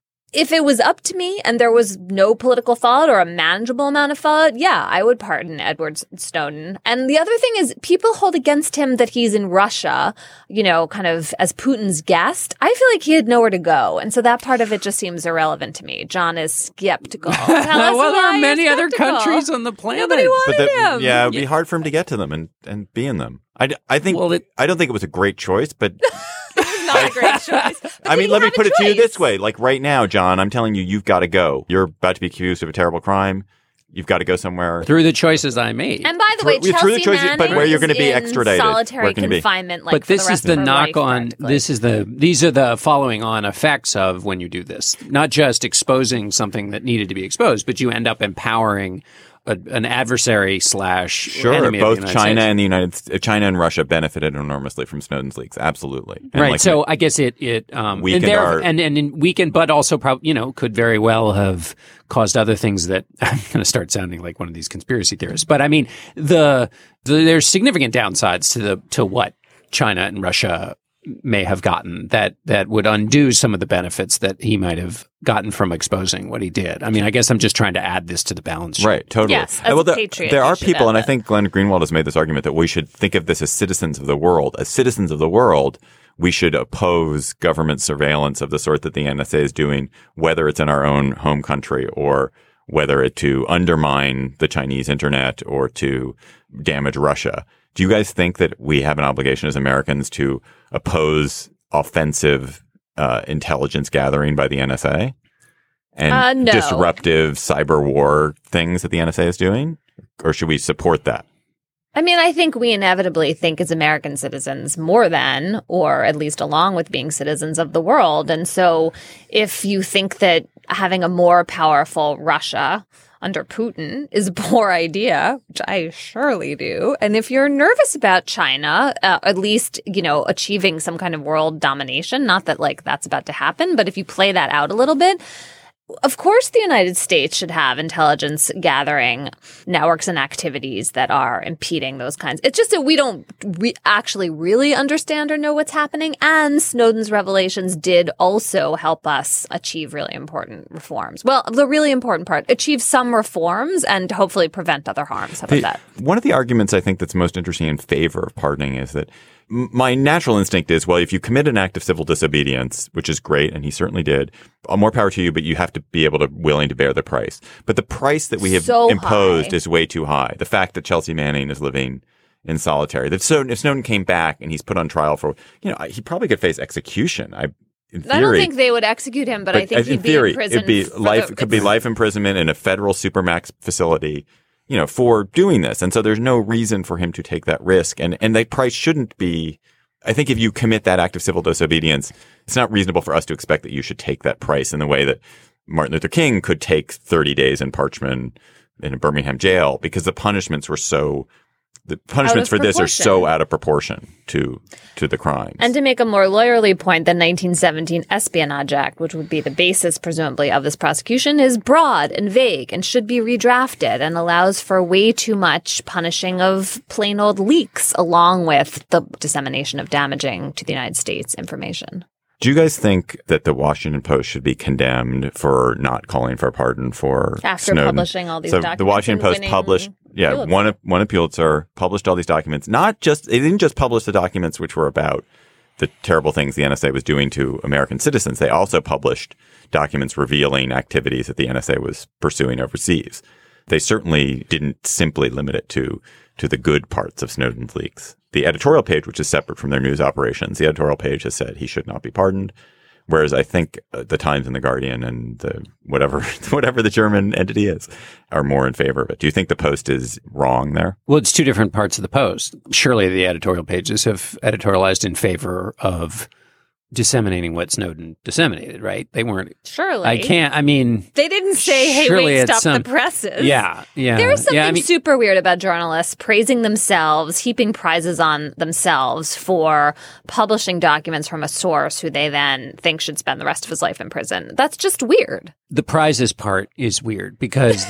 If it was up to me and there was no political fallout or a manageable amount of fallout, yeah, I would pardon Edward Snowden. And the other thing is people hold against him that he's in Russia, kind of as Putin's guest. I feel like he had nowhere to go. And so that part of it just seems irrelevant to me. John is skeptical. Well, there are many other countries on the planet. Nobody wanted him. Yeah, it would be hard for him to get to them and be in them. I don't think it was a great choice, but... Not a great choice. I mean, let me put it to you this way. Right now, John, I'm telling you, you've got to go. You're about to be accused of a terrible crime. You've got to go somewhere. Through the choices I made. And by the way, Chelsea Manning but where you're going to be extradited. Solitary confinement, but this is the knock on. These are the following on effects of when you do this. Not just exposing something that needed to be exposed, but you end up empowering an adversary / Sure, enemy both of the China United States. and China and Russia benefited enormously from Snowden's leaks. Absolutely, and Right. So I guess it weakened, but also could very well have caused other things that I'm going to start sounding like one of these conspiracy theorists. But I mean, there's significant downsides to what China and Russia may have gotten that would undo some of the benefits that he might have gotten from exposing what he did. I mean, I guess I'm just trying to add this to the balance sheet. Right, totally. Yes, as a patriot, there you are should people, add and I that. think Glenn Greenwald has made this argument that we should think of this as citizens of the world. As citizens of the world, we should oppose government surveillance of the sort that the NSA is doing, whether it's in our own home country or whether it to undermine the Chinese internet or to damage Russia. Do you guys think that we have an obligation as Americans to oppose offensive intelligence gathering by the NSA and No. disruptive cyber war things that the NSA is doing? Or should we support that? I mean, I think we inevitably think as American citizens more than, or at least along with being citizens of the world. And so if you think that having a more powerful Russia under Putin is a poor idea, which I surely do. And if you're nervous about China, at least, achieving some kind of world domination, not that that's about to happen, but if you play that out a little bit, of course, the United States should have intelligence gathering networks and activities that are impeding those kinds. It's just that we don't actually really understand or know what's happening. And Snowden's revelations did also help us achieve really important reforms. Well, the really important part, achieve some reforms and hopefully prevent other harms. How about that? One of the arguments I think that's most interesting in favor of pardoning is that my natural instinct is, well, if you commit an act of civil disobedience, which is great, and he certainly did, more power to you, but you have to be willing to bear the price. But the price that we have imposed is way too high. The fact that Chelsea Manning is living in solitary. If Snowden came back and he's put on trial for, he probably could face execution. In theory, I don't think they would execute him, but I think he'd be in prison. It could be life imprisonment in a federal supermax facility, for doing this. And so there's no reason for him to take that risk. And the price shouldn't be, I think if you commit that act of civil disobedience, it's not reasonable for us to expect that you should take that price in the way that Martin Luther King could take 30 days in Parchman in a Birmingham jail, because the punishments for this are so out of proportion to the crimes. And to make a more lawyerly point, the 1917 Espionage Act, which would be the basis, presumably, of this prosecution, is broad and vague and should be redrafted and allows for way too much punishing of plain old leaks along with the dissemination of damaging to the United States information. Do you guys think that the Washington Post should be condemned for not calling for a pardon for After Snowden? Publishing all these documents? The Washington Post published, won a Pulitzer, published all these documents. They didn't just publish the documents which were about the terrible things the NSA was doing to American citizens. They also published documents revealing activities that the NSA was pursuing overseas. They certainly didn't simply limit it to the good parts of Snowden's leaks. The editorial page, which is separate from their news operations, the editorial page has said he should not be pardoned. Whereas I think the Times and the Guardian and the whatever the German entity is are more in favor of it. Do you think the Post is wrong there? Well, it's two different parts of the Post. Surely the editorial pages have editorialized in favor of disseminating what Snowden disseminated, right? They weren't. Surely. They didn't say, hey, wait, stop the presses. Yeah. There is something super weird about journalists praising themselves, heaping prizes on themselves for publishing documents from a source who they then think should spend the rest of his life in prison. That's just weird. The prizes part is weird because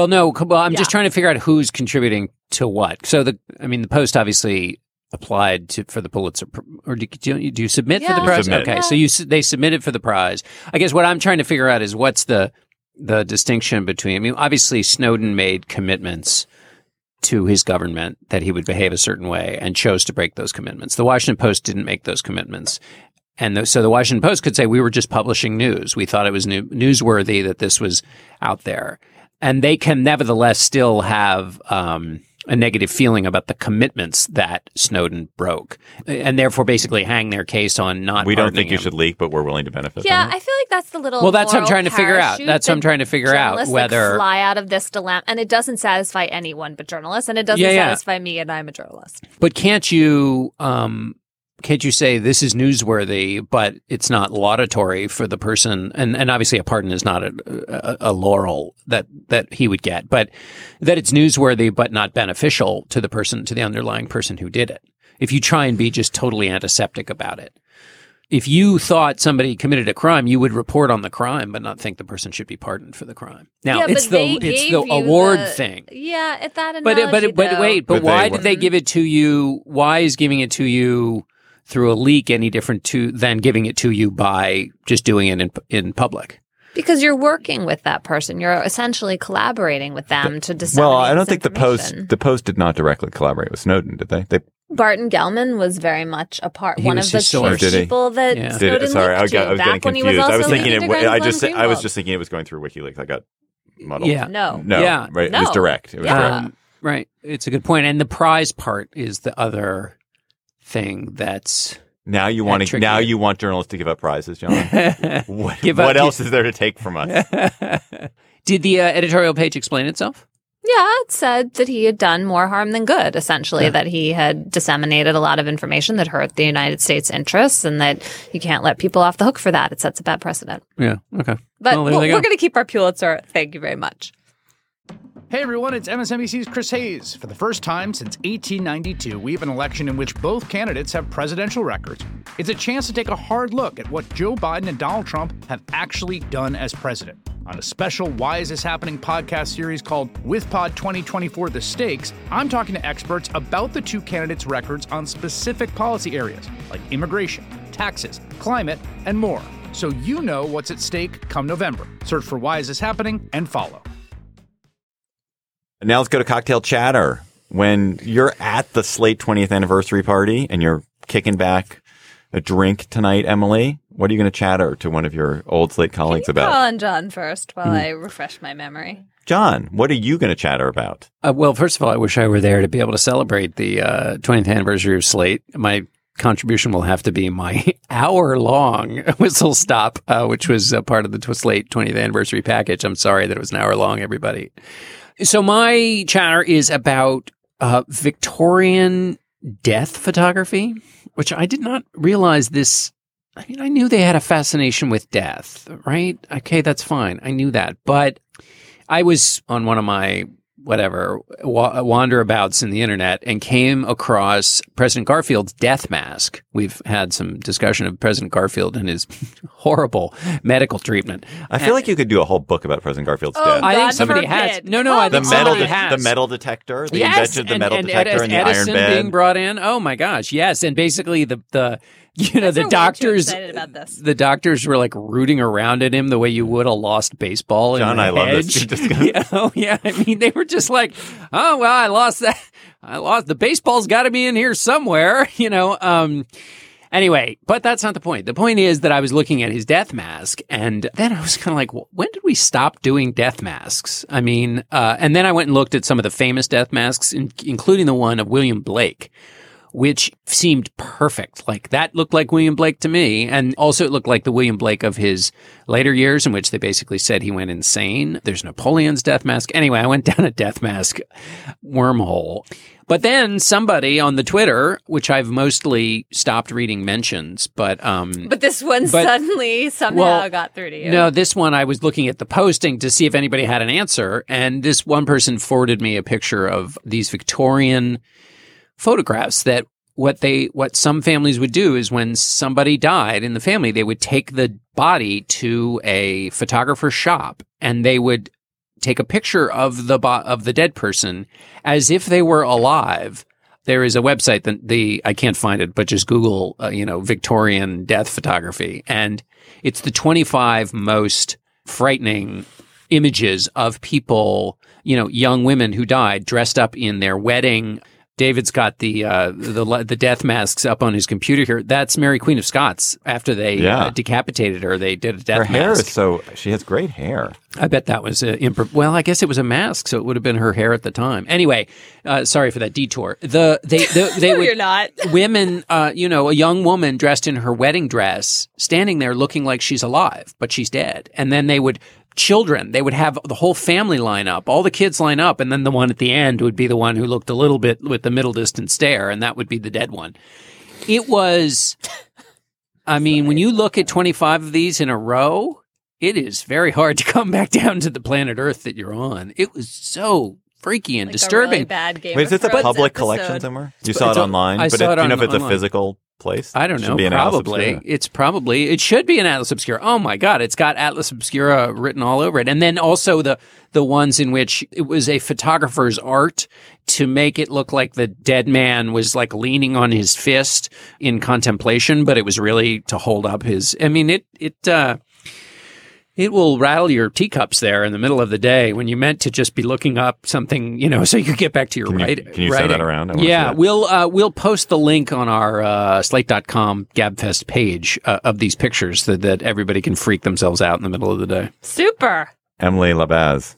I'm just trying to figure out who's contributing to what. So the Post obviously applied for the Pulitzer, or do you submit for the prize? Submit. Okay, so they submitted for the prize. I guess what I'm trying to figure out is what's the distinction between. Obviously Snowden made commitments to his government that he would behave a certain way and chose to break those commitments. The Washington Post didn't make those commitments. And so the Washington Post could say, we were just publishing news. We thought it was newsworthy that this was out there. And they can nevertheless still have a negative feeling about the commitments that Snowden broke, and therefore basically hang their case on not. We don't think him. you should leak, but we're willing to benefit. Yeah, from it. I feel like that's the little. Well, that's what I'm trying to figure out. That's what I'm trying to figure out whether fly out of this dilemma, and it doesn't satisfy anyone but journalists, and it doesn't satisfy me, and I'm a journalist. But can't you? can't you say this is newsworthy, but it's not laudatory for the person? And obviously a pardon is not a laurel that he would get, but that it's newsworthy but not beneficial to the person, to the underlying person who did it. If you try and be just totally antiseptic about it. If you thought somebody committed a crime, you would report on the crime, but not think the person should be pardoned for the crime. Now, it's the award thing. Yeah, at that analogy, but why did they give it to you? Why is giving it to you through a leak any different than giving it to you by just doing it in public? Because you're working with that person. You're essentially collaborating with them to disseminate. Well, I don't think the Post did not directly collaborate with Snowden, did they? Barton Gellman was very much a part, one of the people that Snowden Sorry, I was back getting when he confused. was I was thinking I was just thinking it was going through WikiLeaks. I got muddled. Yeah. No. Yeah. Right. It was direct. It was direct. Right. It's a good point. And the prize part is the other thing that's Now you want journalists to give up prizes, John. What else is there to take from us? Did the editorial page explain itself? Yeah, it said that he had done more harm than good, essentially, that he had disseminated a lot of information that hurt the United States interests and that you can't let people off the hook for that. It sets a bad precedent. Yeah, okay. But we're going to keep our Pulitzer. Thank you very much. Hey everyone, it's MSNBC's Chris Hayes. For the first time since 1892, we have an election in which both candidates have presidential records. It's a chance to take a hard look at what Joe Biden and Donald Trump have actually done as president. On a special Why Is This Happening podcast series called WithPod 2024 The Stakes, I'm talking to experts about the two candidates' records on specific policy areas like immigration, taxes, climate, and more. So you know what's at stake come November. Search for Why Is This Happening and follow. Now let's go to cocktail chatter. When you're at the Slate 20th anniversary party and you're kicking back a drink tonight, Emily, what are you going to chatter to one of your old Slate colleagues about? Call on John first while I refresh my memory. John, what are you going to chatter about? Well, first of all, I wish I were there to be able to celebrate the 20th anniversary of Slate. My contribution will have to be my hour-long whistle stop, which was part of the Slate 20th anniversary package. I'm sorry that it was an hour long, everybody. So my chatter is about Victorian death photography, which I did not realize this. I mean, I knew they had a fascination with death, right? Okay, that's fine. I knew that. But I was on one of my wanderabouts in the internet and came across President Garfield's death mask. We've had some discussion of President Garfield and his horrible medical treatment. I feel like you could do a whole book about President Garfield's death. I think somebody has. No, I think somebody has. The metal detector, the invention of the metal detector and the Edison iron bed being brought in. Oh my gosh, yes. And basically the doctors were like rooting around at him the way you would a lost baseball. John, I love this. I mean, they were just like, oh well, I lost the baseball's got to be in here somewhere, Anyway, but that's not the point. The point is that I was looking at his death mask, and then I was kind of like, well, when did we stop doing death masks? I mean, and then I went and looked at some of the famous death masks, including the one of William Blake, which seemed perfect. Like, that looked like William Blake to me. And also it looked like the William Blake of his later years, in which they basically said he went insane. There's Napoleon's death mask. Anyway, I went down a death mask wormhole. But then somebody on the Twitter, which I've mostly stopped reading mentions, but this one suddenly somehow got through to you. No, this one I was looking at the posting to see if anybody had an answer, and this one person forwarded me a picture of these Victorian photographs that what some families would do is when somebody died in the family, they would take the body to a photographer's shop and they would take a picture of the dead person as if they were alive. There is a website that I can't find it, but just Google, Victorian death photography. And it's the 25 most frightening images of people, young women who died dressed up in their wedding. David's got the death masks up on his computer here. That's Mary Queen of Scots. After they decapitated her, they did a death mask. Her hair she has great hair. I bet that was well, I guess it was a mask, so it would have been her hair at the time. Anyway, sorry for that detour. They You're not. Women, a young woman dressed in her wedding dress, standing there looking like she's alive, but she's dead. And then they would have the whole family line up, all the kids line up, and then the one at the end would be the one who looked a little bit with the middle distance stare, and that would be the dead one. It was, I mean, when you look at 25 of these in a row, it is very hard to come back down to the planet Earth that you're on. It was so freaky and Like disturbing. A really bad Game Wait, of is it a Thrones public episode. collection somewhere? You saw it It's online, I but saw it do you know if it's a online. physical place? I don't Should know. be an Atlas Probably. Obscura. It should be an Atlas Obscura. Oh my God. It's got Atlas Obscura written all over it. And then also the ones in which it was a photographer's art to make it look like the dead man was like leaning on his fist in contemplation, but it was really to hold up his, I mean, it will rattle your teacups there in the middle of the day when you meant to just be looking up something, so you could get back to your writing. Can you send that around? I wanna see Yeah, that. we'll post the link on our Slate.com GabFest page of these pictures that everybody can freak themselves out in the middle of the day. Super. Emily Labaz.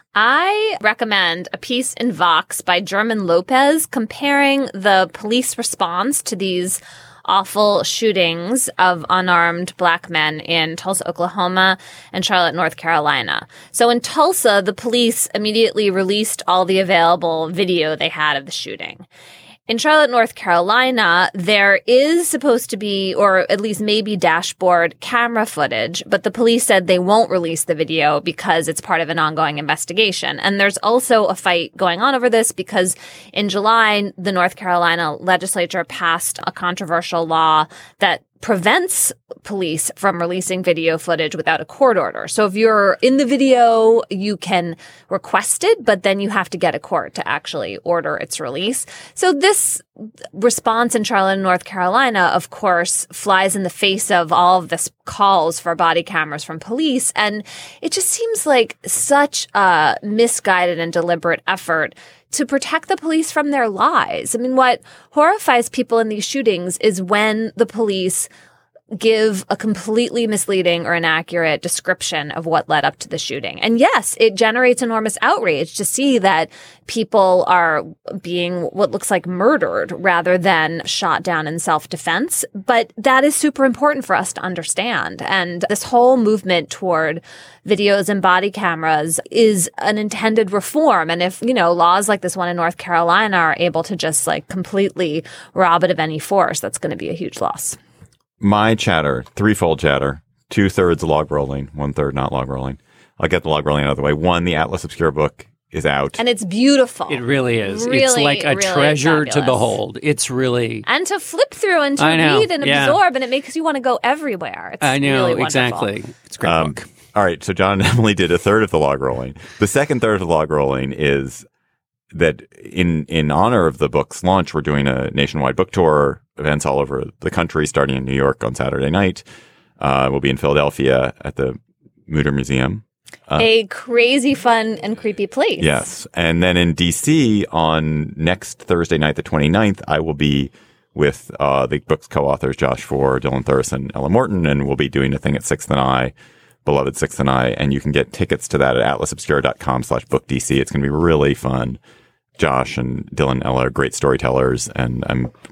I recommend a piece in Vox by German Lopez comparing the police response to these awful shootings of unarmed black men in Tulsa, Oklahoma and Charlotte, North Carolina. So in Tulsa, the police immediately released all the available video they had of the shooting. In Charlotte, North Carolina, there is supposed to be, or at least maybe dashboard camera footage, but the police said they won't release the video because it's part of an ongoing investigation. And there's also a fight going on over this because in July, the North Carolina legislature passed a controversial law that prevents police from releasing video footage without a court order. So if you're in the video, you can request it, but then you have to get a court to actually order its release. So this response in Charlotte and North Carolina, of course, flies in the face of all of this calls for body cameras from police. And it just seems like such a misguided and deliberate effort to protect the police from their lies. I mean, what horrifies people in these shootings is when the police give a completely misleading or inaccurate description of what led up to the shooting. And yes, it generates enormous outrage to see that people are being what looks like murdered rather than shot down in self-defense. But that is super important for us to understand. And this whole movement toward videos and body cameras is an intended reform. And if, laws like this one in North Carolina are able to just completely rob it of any force, that's going to be a huge loss. My chatter, threefold chatter, 2/3 log rolling, 1/3 not log rolling. I'll get the log rolling out of the way. One, the Atlas Obscura book is out. And it's beautiful. It really is. It's Really, like a really treasure to fabulous. behold. It's really... And to flip through and to I know, read and yeah. absorb, and it makes you want to go everywhere. It's I know, really wonderful. exactly. It's a great book. All right, so John and Emily did 1/3 of the log rolling. The second third of the log rolling is that in honor of the book's launch, we're doing a nationwide book tour, events all over the country, starting in New York on Saturday night. We'll be in Philadelphia at the Mutter Museum. A crazy fun and creepy place. Yes. And then in D.C. on next Thursday night, the 29th, I will be with the book's co-authors, Josh Foer, Dylan Thuras, and Ella Morton, and we'll be doing a thing at Sixth and I, beloved Sixth and I, and you can get tickets to that at atlasobscura.com/bookdc. It's going to be really fun. Josh and Dylan, Ella are great storytellers, and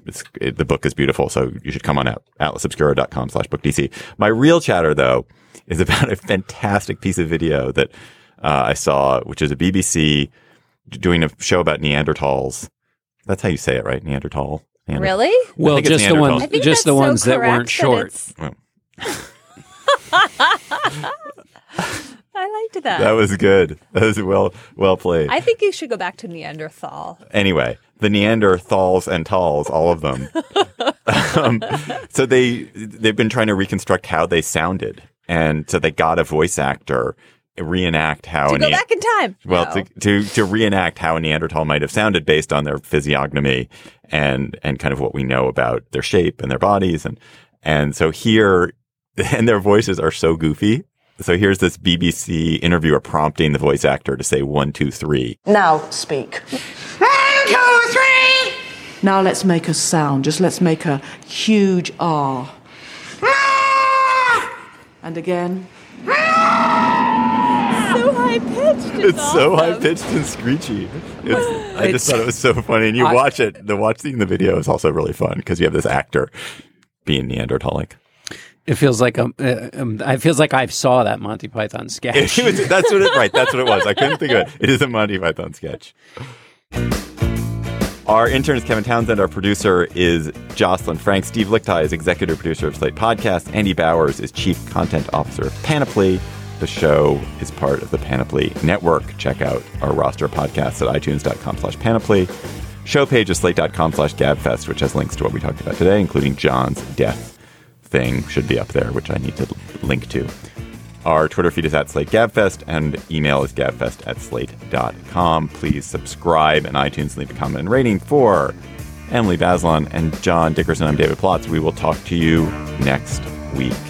the book is beautiful, so you should come on out, atlasobscura.com/bookdc. My real chatter, though, is about a fantastic piece of video that I saw, which is a BBC doing a show about Neanderthals. That's how you say it, right? Neanderthal? Really? Well, think it's just the Neanderthal. ones, I think just that's the ones so that weren't correct short. that Well, I liked that. that was good. That was well played. I think you should go back to Neanderthal. Anyway, the Neanderthals and Tals, all of them. So they've been trying to reconstruct how they sounded, and so they got a voice actor reenact how To go back in time. Well, No. to reenact how a Neanderthal might have sounded based on their physiognomy and kind of what we know about their shape and their bodies, and so here, and their voices are so goofy. So here's this BBC interviewer prompting the voice actor to say 1, 2, 3. Now speak. 1, 2, 3. Now let's make a sound. Just let's make a huge R. And again. So high pitched. It's so high pitched and screechy. I just thought it was so funny. And you watch it. Watching the video is also really fun because you have this actor being Neanderthalic. It feels like it feels like I saw that Monty Python sketch. That's what it was. I couldn't think of it. It is a Monty Python sketch. Our intern is Kevin Townsend. Our producer is Jocelyn Frank. Steve Lichtai is executive producer of Slate Podcast. Andy Bowers is chief content officer of Panoply. The show is part of the Panoply Network. Check out our roster of podcasts at itunes.com/panoply. Show page is slate.com/gabfest, which has links to what we talked about today, including John's death thing should be up there, which I need to link to. Our Twitter feed is at SlateGabFest, and email is gabfest@slate.com. Please subscribe and iTunes, leave a comment and rating for Emily Bazelon and John Dickerson. I'm David Plotz. We will talk to you next week.